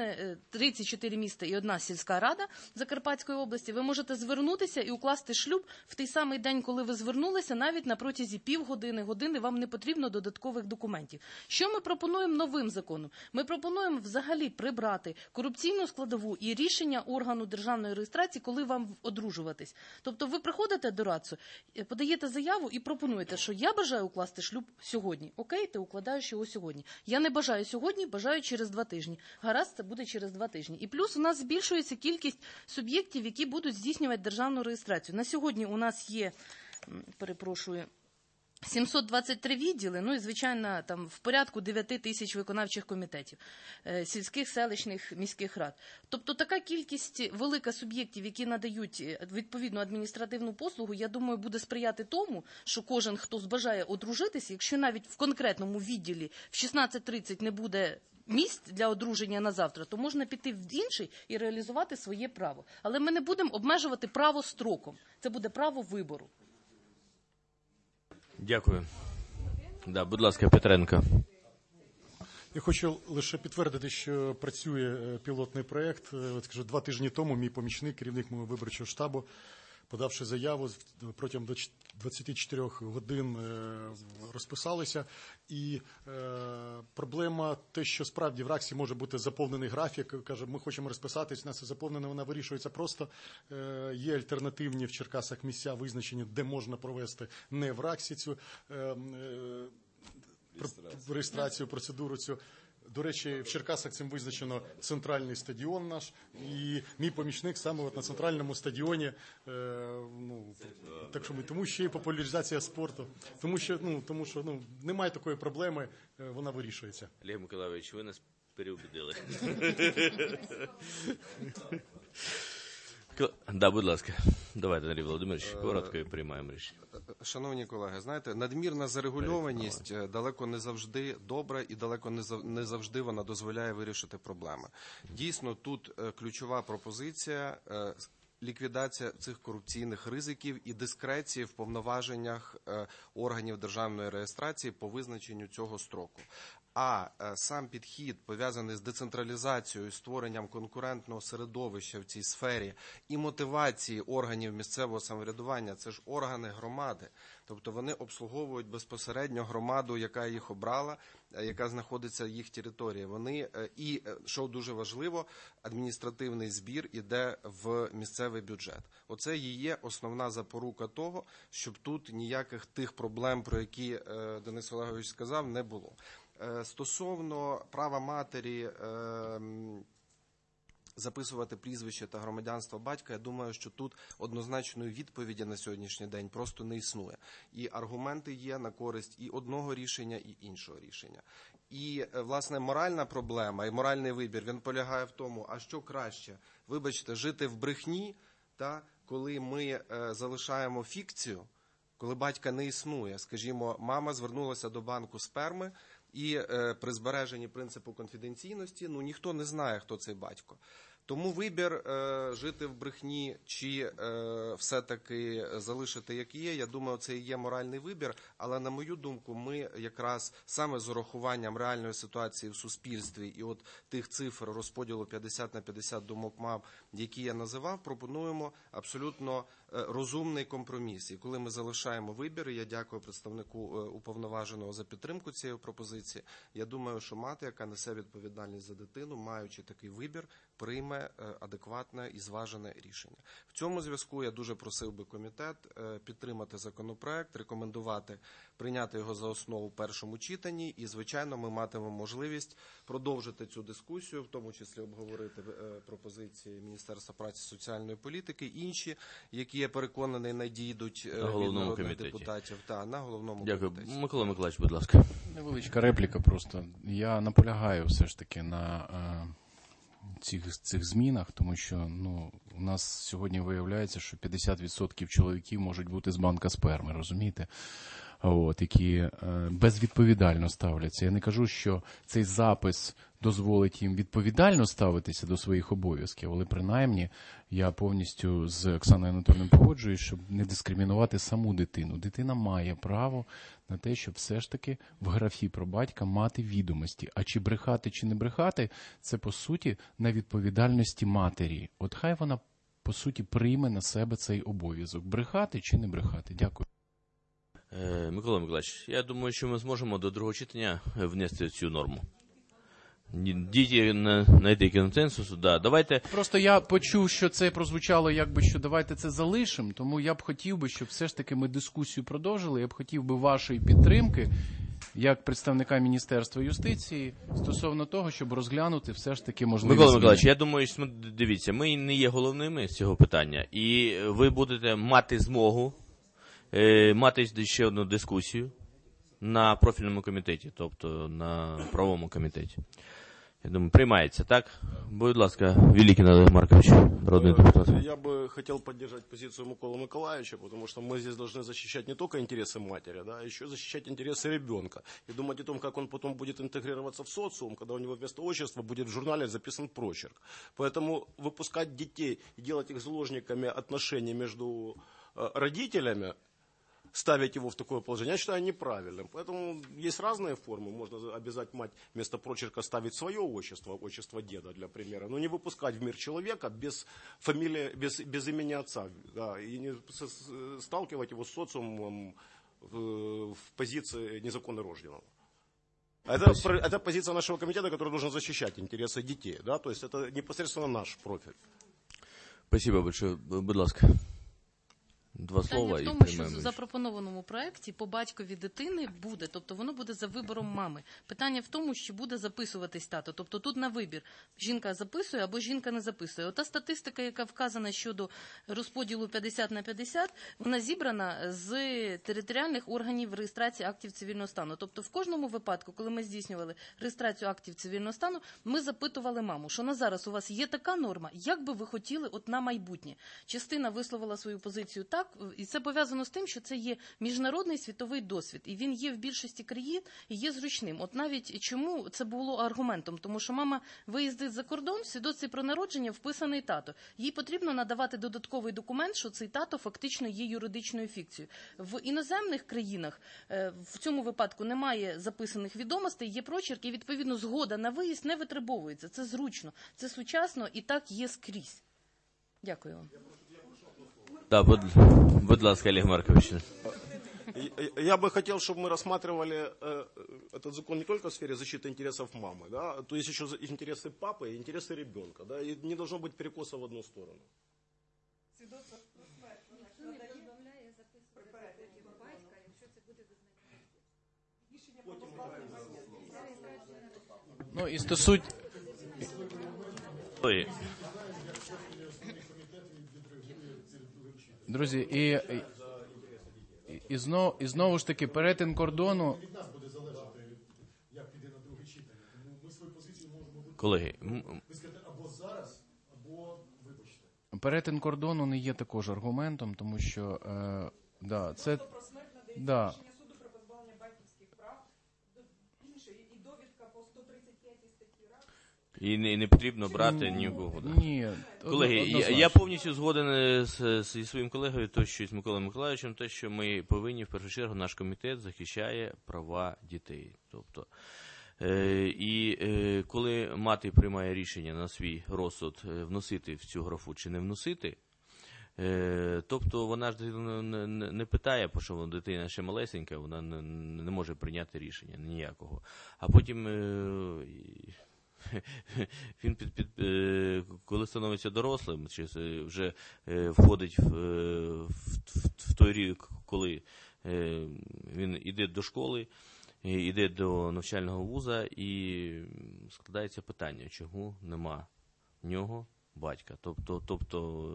34 міста і одна сільська рада Закарпатської області, ви можете звернутися і укласти шлюб в той самий день, коли ви звернулися, навіть на протязі півгодини, години, вам не потрібно додаткових документів. Що ми пропонуємо новим законом? Ми пропонуємо взагалі прибрати корупційну складову і рішення органу державної реєстрації, коли вам одружуватись. Тобто ви приходите до РАЦУ, подаєте заяву і пропонуєте, що я бажаю укласти шлюб сьогодні. Окей, ти укладаєш його сьогодні. Я не бажаю сьогодні, бажаю через 2 тижні. Гаразд, це буде через 2 тижні. І плюс у нас збільшується кількість суб'єктів, які будуть здійснювати державну реєстрацію. На сьогодні у нас є, 723 відділи, ну і, звичайно, там в порядку 9 тисяч виконавчих комітетів, сільських, селищних, міських рад. Тобто така кількість велика суб'єктів, які надають відповідну адміністративну послугу, я думаю, буде сприяти тому, що кожен, хто збажає одружитися, якщо навіть в конкретному відділі в 16:30 не буде місць для одруження на завтра, то можна піти в інший і реалізувати своє право. Але ми не будемо обмежувати право строком. Це буде право вибору. Дякую. Да, будь ласка, Петренко. Я хочу лише підтвердити, що працює пілотний проєкт. От скажу, 2 тижні тому мій помічник, керівник мого виборчого штабу, подавши заяву, протягом 24 годин розписалися. І проблема те, що справді в РАКСі може бути заповнений графік. Каже, ми хочемо розписатись, у нас це заповнено, вона вирішується просто. Є альтернативні в Черкасах місця визначені, де можна провести не в РАКСі цю реєстрацію, процедуру цю. До речі, в Черкасах цим визначено центральний стадіон наш, і мій помічник саме от на центральному стадіоні, так що тому ще й популяризація спорту, тому що немає такої проблеми, вона вирішується. Олег Миколайович, ви нас переубедили. Да, будь ласка. Давайте, Андрій Володимирович, коротко і приймаємо рішення. Шановні колеги, знаєте, надмірна зарегульованість далеко не завжди добра і далеко не завжди вона дозволяє вирішити проблеми. Дійсно, тут ключова пропозиція – ліквідація цих корупційних ризиків і дискреції в повноваженнях органів державної реєстрації по визначенню цього строку. А сам підхід, пов'язаний з децентралізацією, створенням конкурентного середовища в цій сфері і мотивації органів місцевого самоврядування, це ж органи громади, тобто вони обслуговують безпосередньо громаду, яка їх обрала, яка знаходиться в їх території. Вони, і, що дуже важливо, адміністративний збір іде в місцевий бюджет. Оце і є основна запорука того, щоб тут ніяких тих проблем, про які Денис Олегович сказав, не було. Стосовно права матері записувати прізвище та громадянство батька, я думаю, що тут однозначної відповіді на сьогоднішній день просто не існує. І аргументи є на користь і одного рішення, і іншого рішення. І, власне, моральна проблема і моральний вибір, він полягає в тому, а що краще, вибачте, жити в брехні, та, коли ми залишаємо фікцію, коли батька не існує. Скажімо, мама звернулася до банку сперми, і при збереженні принципу конфіденційності, ніхто не знає, хто цей батько. Тому вибір жити в брехні чи все-таки залишити як є, я думаю, це і є моральний вибір, але на мою думку, ми якраз саме з урахуванням реальної ситуації в суспільстві і от тих цифр розподілу 50 на 50 думок мам, які я називав, пропонуємо абсолютно розумний компроміс. І коли ми залишаємо вибір, і я дякую представнику уповноваженого за підтримку цієї пропозиції, я думаю, що мати, яка несе відповідальність за дитину, маючи такий вибір, прийме адекватне і зважене рішення. В цьому зв'язку я дуже просив би комітет підтримати законопроект, рекомендувати прийняти його за основу в першому читанні і, звичайно, ми матимемо можливість продовжити цю дискусію, в тому числі обговорити пропозиції Міністерства праці і соціальної політики, інші, які, я переконаний, надійдуть від народних депутатів на головному комітеті. Дякую. Микола Миколаївич, будь ласка. Невеличка репліка просто. Я наполягаю все ж таки на цих змінах, тому що у нас сьогодні виявляється, що 50% чоловіків можуть бути з банка сперми, розумієте? Які безвідповідально ставляться. Я не кажу, що цей запис дозволить їм відповідально ставитися до своїх обов'язків, але принаймні я повністю з Оксаною Анатоліївною погоджуюсь, щоб не дискримінувати саму дитину. Дитина має право на те, щоб все ж таки в графі про батька мати відомості. А чи брехати, чи не брехати, це по суті на відповідальності матері. От хай вона по суті прийме на себе цей обов'язок. Брехати чи не брехати. Дякую. Микола Миколаївич, я думаю, що ми зможемо до другого читання внести цю норму. Дійти знайти консенсусу, да. Давайте. Просто я почув, що це прозвучало якби, що давайте це залишимо, тому я б хотів би, щоб все ж таки ми дискусію продовжили, я б хотів би вашої підтримки, як представника Міністерства юстиції, стосовно того, щоб розглянути все ж таки можливість. Микола Миколаївич, я думаю, що, дивіться, ми не є головними з цього питання, і ви будете мати змогу мати ще одну дискусію на профільному комітеті, тобто на правовому комітеті. Я думаю, приймається, так? Будь ласка, Великин Олег Маркович, народный депутат. Я бы хотел поддержать позицию Миколы Миколаевича, потому что мы здесь должны защищать не только интересы матери, да, а еще защищать интересы ребенка. И думать о том, как он потом будет интегрироваться в социум, когда у него вместо отчества будет в журнале записан прочерк. Поэтому выпускать детей и делать их заложниками отношений между родителями, ставить его в такое положение, я считаю неправильным. Поэтому есть разные формы. Можно обязать мать вместо прочерка ставить свое отчество, отчество деда, для примера, но не выпускать в мир человека без фамилии, без имени отца, да, и не сталкивать его с социумом в позиции незаконно рожденного. Это позиция нашего комитета, который должен защищать интересы детей. Да? То есть это непосредственно наш профиль. Спасибо большое. Будь ласка. Два слова Питання в і тому, що приймемо. в запропонованому проєкті по батькові дитини буде, тобто воно буде за вибором мами. Питання в тому, що буде записуватись тато. Тобто тут на вибір. Жінка записує або жінка не записує. Ота статистика, яка вказана щодо розподілу 50/50, вона зібрана з територіальних органів реєстрації актів цивільного стану. Тобто в кожному випадку, коли ми здійснювали реєстрацію актів цивільного стану, ми запитували маму, що на зараз у вас є така норма, як би ви хотіли от на майбутнє. Частина висловила свою позицію так, і це пов'язано з тим, що це є міжнародний світовий досвід, і він є в більшості країн і є зручним. От навіть чому це було аргументом? Тому що мама виїздить за кордон, в свідоцтві про народження вписаний тато. Їй потрібно надавати додатковий документ, що цей тато фактично є юридичною фікцією. В іноземних країнах в цьому випадку немає записаних відомостей, є прочерк, і відповідно згода на виїзд не витребовується. Це зручно, це сучасно і так є скрізь. Дякую вам. Да, будь ласка, Олег Маркович. Я бы хотел, чтобы мы рассматривали этот закон не только в сфере защиты интересов мамы, да, то есть еще интересы папы и интересы ребенка, да, и не должно быть перекоса в одну сторону. Ну і стосуть... Друзі, і знову ж таки перетин кордону... Колеги, або зараз, або вибачте. Перетин кордону не є також аргументом, тому що да, це да. І не потрібно брати ні в кого. Ні. Колеги, я повністю згоден зі своїм колегою, з Миколою Миколайовичем, те, що ми повинні, в першу чергу, наш комітет захищає права дітей. Тобто, і коли мати приймає рішення на свій розсуд вносити в цю графу чи не вносити, тобто вона ж не питає, бо що дитина ще малесенька, вона не може прийняти рішення ніякого. А потім він коли становиться дорослим, чи вже входить в той рік, коли він іде до школи, іде до навчального вуза, і складається питання, чому нема в нього батька. Тобто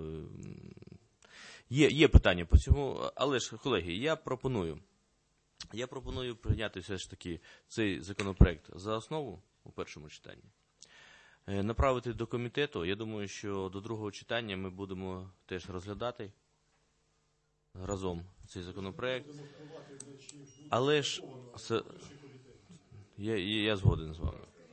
є питання по цьому, але ж, колеги, я пропоную прийняти все ж таки цей законопроект за основу у першому читанні. Направити до комітету. Я думаю, що до другого читання ми будемо теж розглядати разом цей законопроект. Але ж я згоден з вами.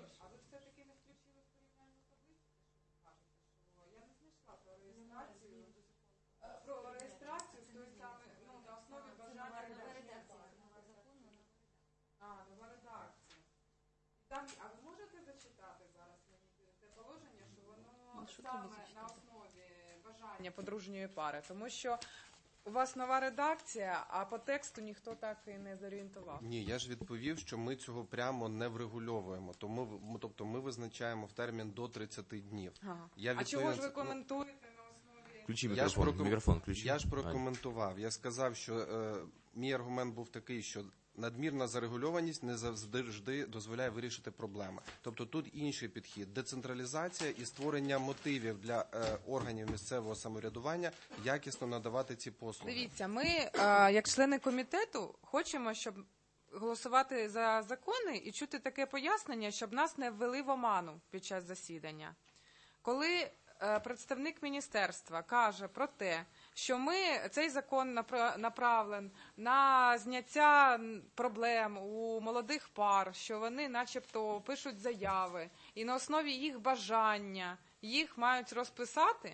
А ви можете зачитати зараз мені те положення, що воно саме на основі бажання подружньої пари? Тому що у вас нова редакція, а по тексту ніхто так і не зорієнтував. Ні, я ж відповів, що ми цього прямо не врегульовуємо. Тобто ми визначаємо в термін до 30 днів. Ага. А чого ж ви коментуєте на основі... Включи мікрофон. Я ж прокоментував. Я сказав, що мій аргумент був такий, що надмірна зарегульованість не завжди дозволяє вирішити проблеми. Тобто тут інший підхід. Децентралізація і створення мотивів для органів місцевого самоврядування якісно надавати ці послуги. Дивіться, ми, як члени комітету, хочемо, щоб голосувати за закони і чути таке пояснення, щоб нас не ввели в оману під час засідання. Коли представник міністерства каже про те, що цей закон направлен на зняття проблем у молодих пар, що вони начебто пишуть заяви, і на основі їх бажання їх мають розписати,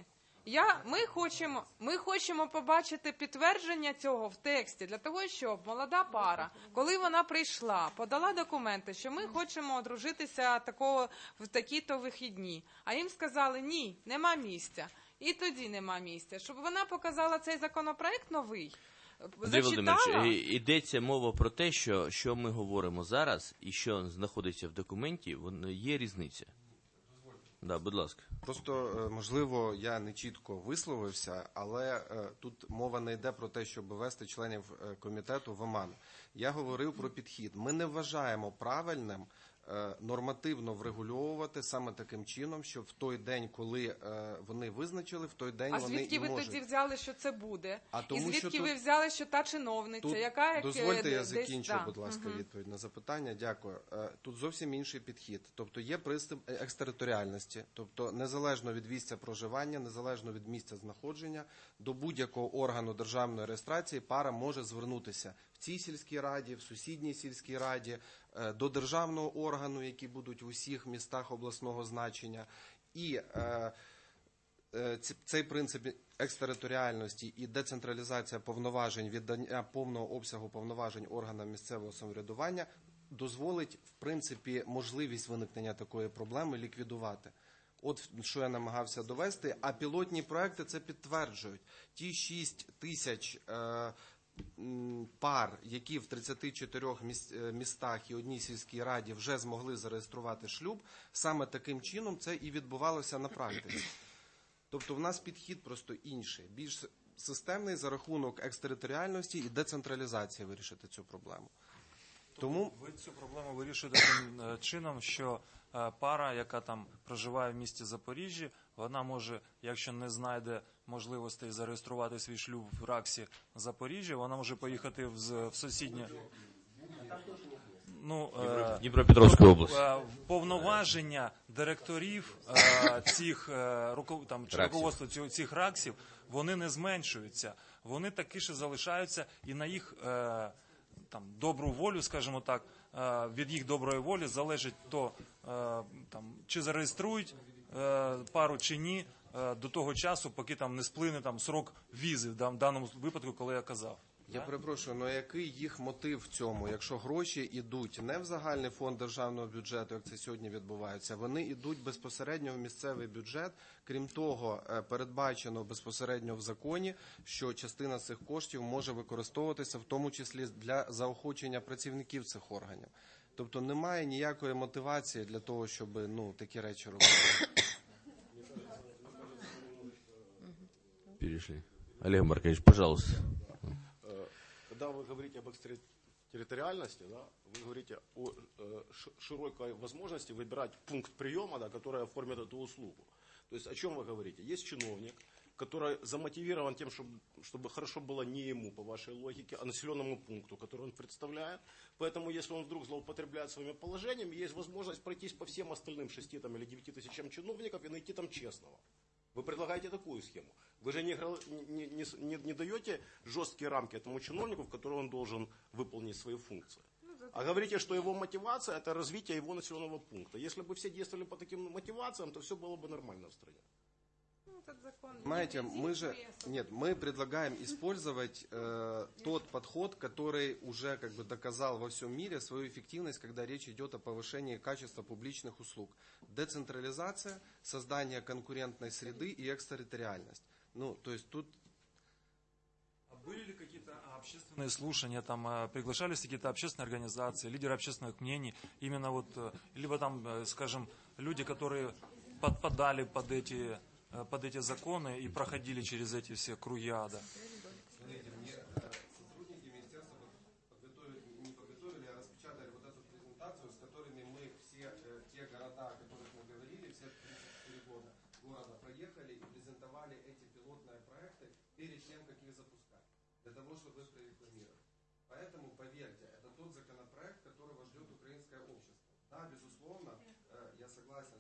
Ми хочемо побачити підтвердження цього в тексті, для того, щоб молода пара, коли вона прийшла, подала документи, що ми хочемо одружитися в такі-то вихідні, а їм сказали, ні, нема місця, і тоді нема місця, щоб вона показала цей законопроект новий, Андрій Володимирович, йдеться мова про те, що ми говоримо зараз і що знаходиться в документі, є різниця. Да, будь ласка. Просто, можливо, я не чітко висловився, але тут мова не йде про те, щоб ввести членів комітету в оману. Я говорив про підхід. Ми не вважаємо правильним нормативно врегульовувати саме таким чином, щоб в той день, коли вони визначили, в той день вони і можуть. А звідки ви тоді взяли, що це буде? І звідки ви взяли, що та чиновниця, яка... Дозвольте, я закінчу, будь ласка, відповідь на запитання. Дякую. Тут зовсім інший підхід. Тобто є принцип екстериторіальності, тобто незалежно від місця проживання, незалежно від місця знаходження, до будь-якого органу державної реєстрації пара може звернутися в цій сільській раді, в сусідній сільській раді, до державного органу, які будуть в усіх містах обласного значення. І цей принцип екстериторіальності і децентралізація повноважень, віддання повного обсягу повноважень органам місцевого самоврядування дозволить, в принципі, можливість виникнення такої проблеми ліквідувати. От що я намагався довести, а пілотні проекти це підтверджують. Ті 6 тисяч пар, які в 34 містах і одній сільській раді вже змогли зареєструвати шлюб, саме таким чином це і відбувалося на практиці. Тобто в нас підхід просто інший, більш системний за рахунок екстериторіальності і децентралізації вирішити цю проблему. Тому ви цю проблему вирішуєте таким чином, що пара, яка там проживає в місті Запоріжжі, вона може, якщо не знайде можливостей зареєструвати свій шлюб в РАКСі Запоріжжя, вона може поїхати в сусіднє... Дніпропетровську область. Повноваження директорів чи руководства цих РАКСів, вони не зменшуються. Вони таки ж залишаються, і на їх добру волю, скажімо так, від їх доброї волі залежить то, чи зареєструють пару чи ні, до того часу, поки не сплине срок візи, в даному випадку, коли я казав. Я перепрошую, але який їх мотив в цьому? Якщо гроші йдуть не в загальний фонд державного бюджету, як це сьогодні відбувається, вони йдуть безпосередньо в місцевий бюджет. Крім того, передбачено безпосередньо в законі, що частина цих коштів може використовуватися в тому числі для заохочення працівників цих органів. Тобто немає ніякої мотивації для того, щоб такі речі робити. Перешли. Олег Маркович, пожалуйста. Когда вы говорите об экстерриториальности, да, вы говорите о широкой возможности выбирать пункт приема, да, который оформит эту услугу. То есть о чем вы говорите? Есть чиновник, который замотивирован тем, чтобы хорошо было не ему, по вашей логике, а населенному пункту, который он представляет. Поэтому, если он вдруг злоупотребляет своими положениями, есть возможность пройтись по всем остальным 6 или 9 тысячам чиновников и найти там честного. Вы предлагаете такую схему. Вы же не даете жесткие рамки этому чиновнику, в котором он должен выполнить свои функции. А говорите, что его мотивация – это развитие его населенного пункта. Если бы все действовали по таким мотивациям, то все было бы нормально в стране. Понимаете, мы предлагаем использовать тот подход, который уже доказал во всем мире свою эффективность, когда речь идет о повышении качества публичных услуг. Децентрализация, создание конкурентной среды и экстерриториальность. То есть тут... А были ли какие-то общественные слушания, приглашались какие-то общественные организации, лидеры общественных мнений, именно либо скажем, люди, которые подпадали под эти законы и проходили через эти все круги ада? Смотрите, мне сотрудники министерства не подготовили, а распечатали вот эту презентацию, с которыми мы все те города, о которых мы говорили, все 34 города проехали и презентовали эти пилотные проекты перед тем, как их запускать, для того, чтобы их прорекламировать. Поэтому, поверьте, это тот законопроект, которого ждет украинское общество. Да, безусловно, я согласен, что остается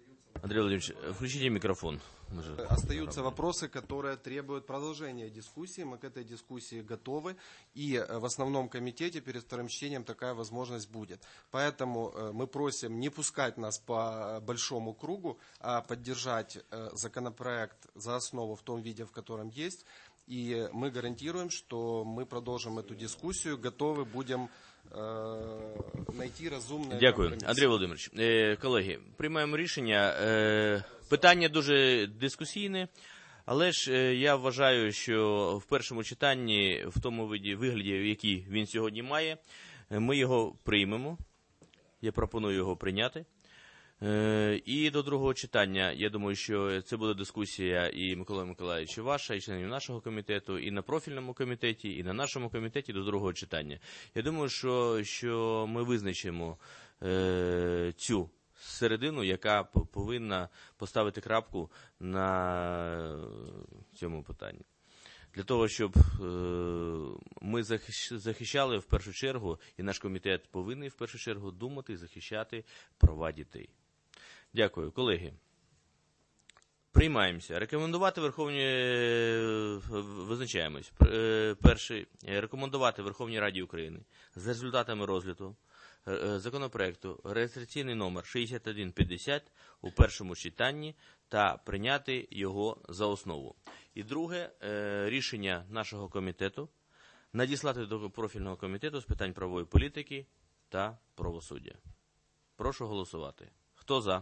Андрей Владимирович, включите микрофон. Остаются вопросы, которые требуют продолжения дискуссии. Мы к этой дискуссии готовы. И в основном комитете перед вторым чтением такая возможность будет. Поэтому мы просим не пускать нас по большому кругу, а поддержать законопроект за основу в том виде, в котором есть. И мы гарантируем, что мы продолжим эту дискуссию, готовы будем знайти розумне. Дякую. Андрій Володимирович, колеги, приймаємо рішення. Питання дуже дискусійне, але ж я вважаю, що в першому читанні, в тому вигляді, який він сьогодні має, ми його приймемо. Я пропоную його прийняти. І до другого читання, я думаю, що це буде дискусія і Микола Миколайовича ваша, і членів нашого комітету, і на профільному комітеті, і на нашому комітеті до другого читання. Я думаю, що ми визначимо цю середину, яка повинна поставити крапку на цьому питанні. Для того, щоб ми захищали в першу чергу, і наш комітет повинен в першу чергу думати і захищати права дітей. Дякую. Колеги, приймаємося. Рекомендувати визначаємось. Перший, рекомендувати Верховній Раді України з результатами розгляду законопроекту реєстраційний номер 6150 у першому читанні та прийняти його за основу. І друге, рішення нашого комітету надіслати до профільного комітету з питань правової політики та правосуддя. Прошу голосувати. Хто за?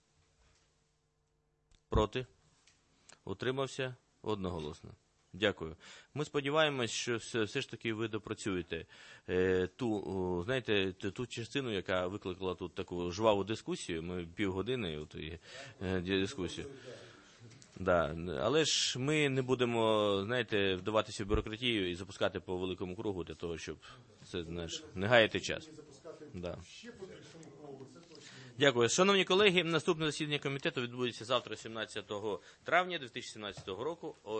Проти? Утримався? Одноголосно. Дякую. Ми сподіваємось, що все ж таки ви допрацюєте ту частину, яка викликала тут таку жваву дискусію. Ми півгодини дискусію. Да. Але ж ми не будемо, вдаватися в бюрократію і запускати по великому кругу для того, щоб це, не гаяти час. Да. Дякую. Шановні колеги, наступне засідання комітету відбудеться завтра, 17 травня 2017 року о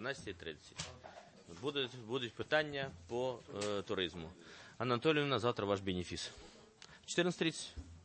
14:30. Будуть питання по туризму. Анна Анатоліївна, завтра ваш бенефіс. 14:30.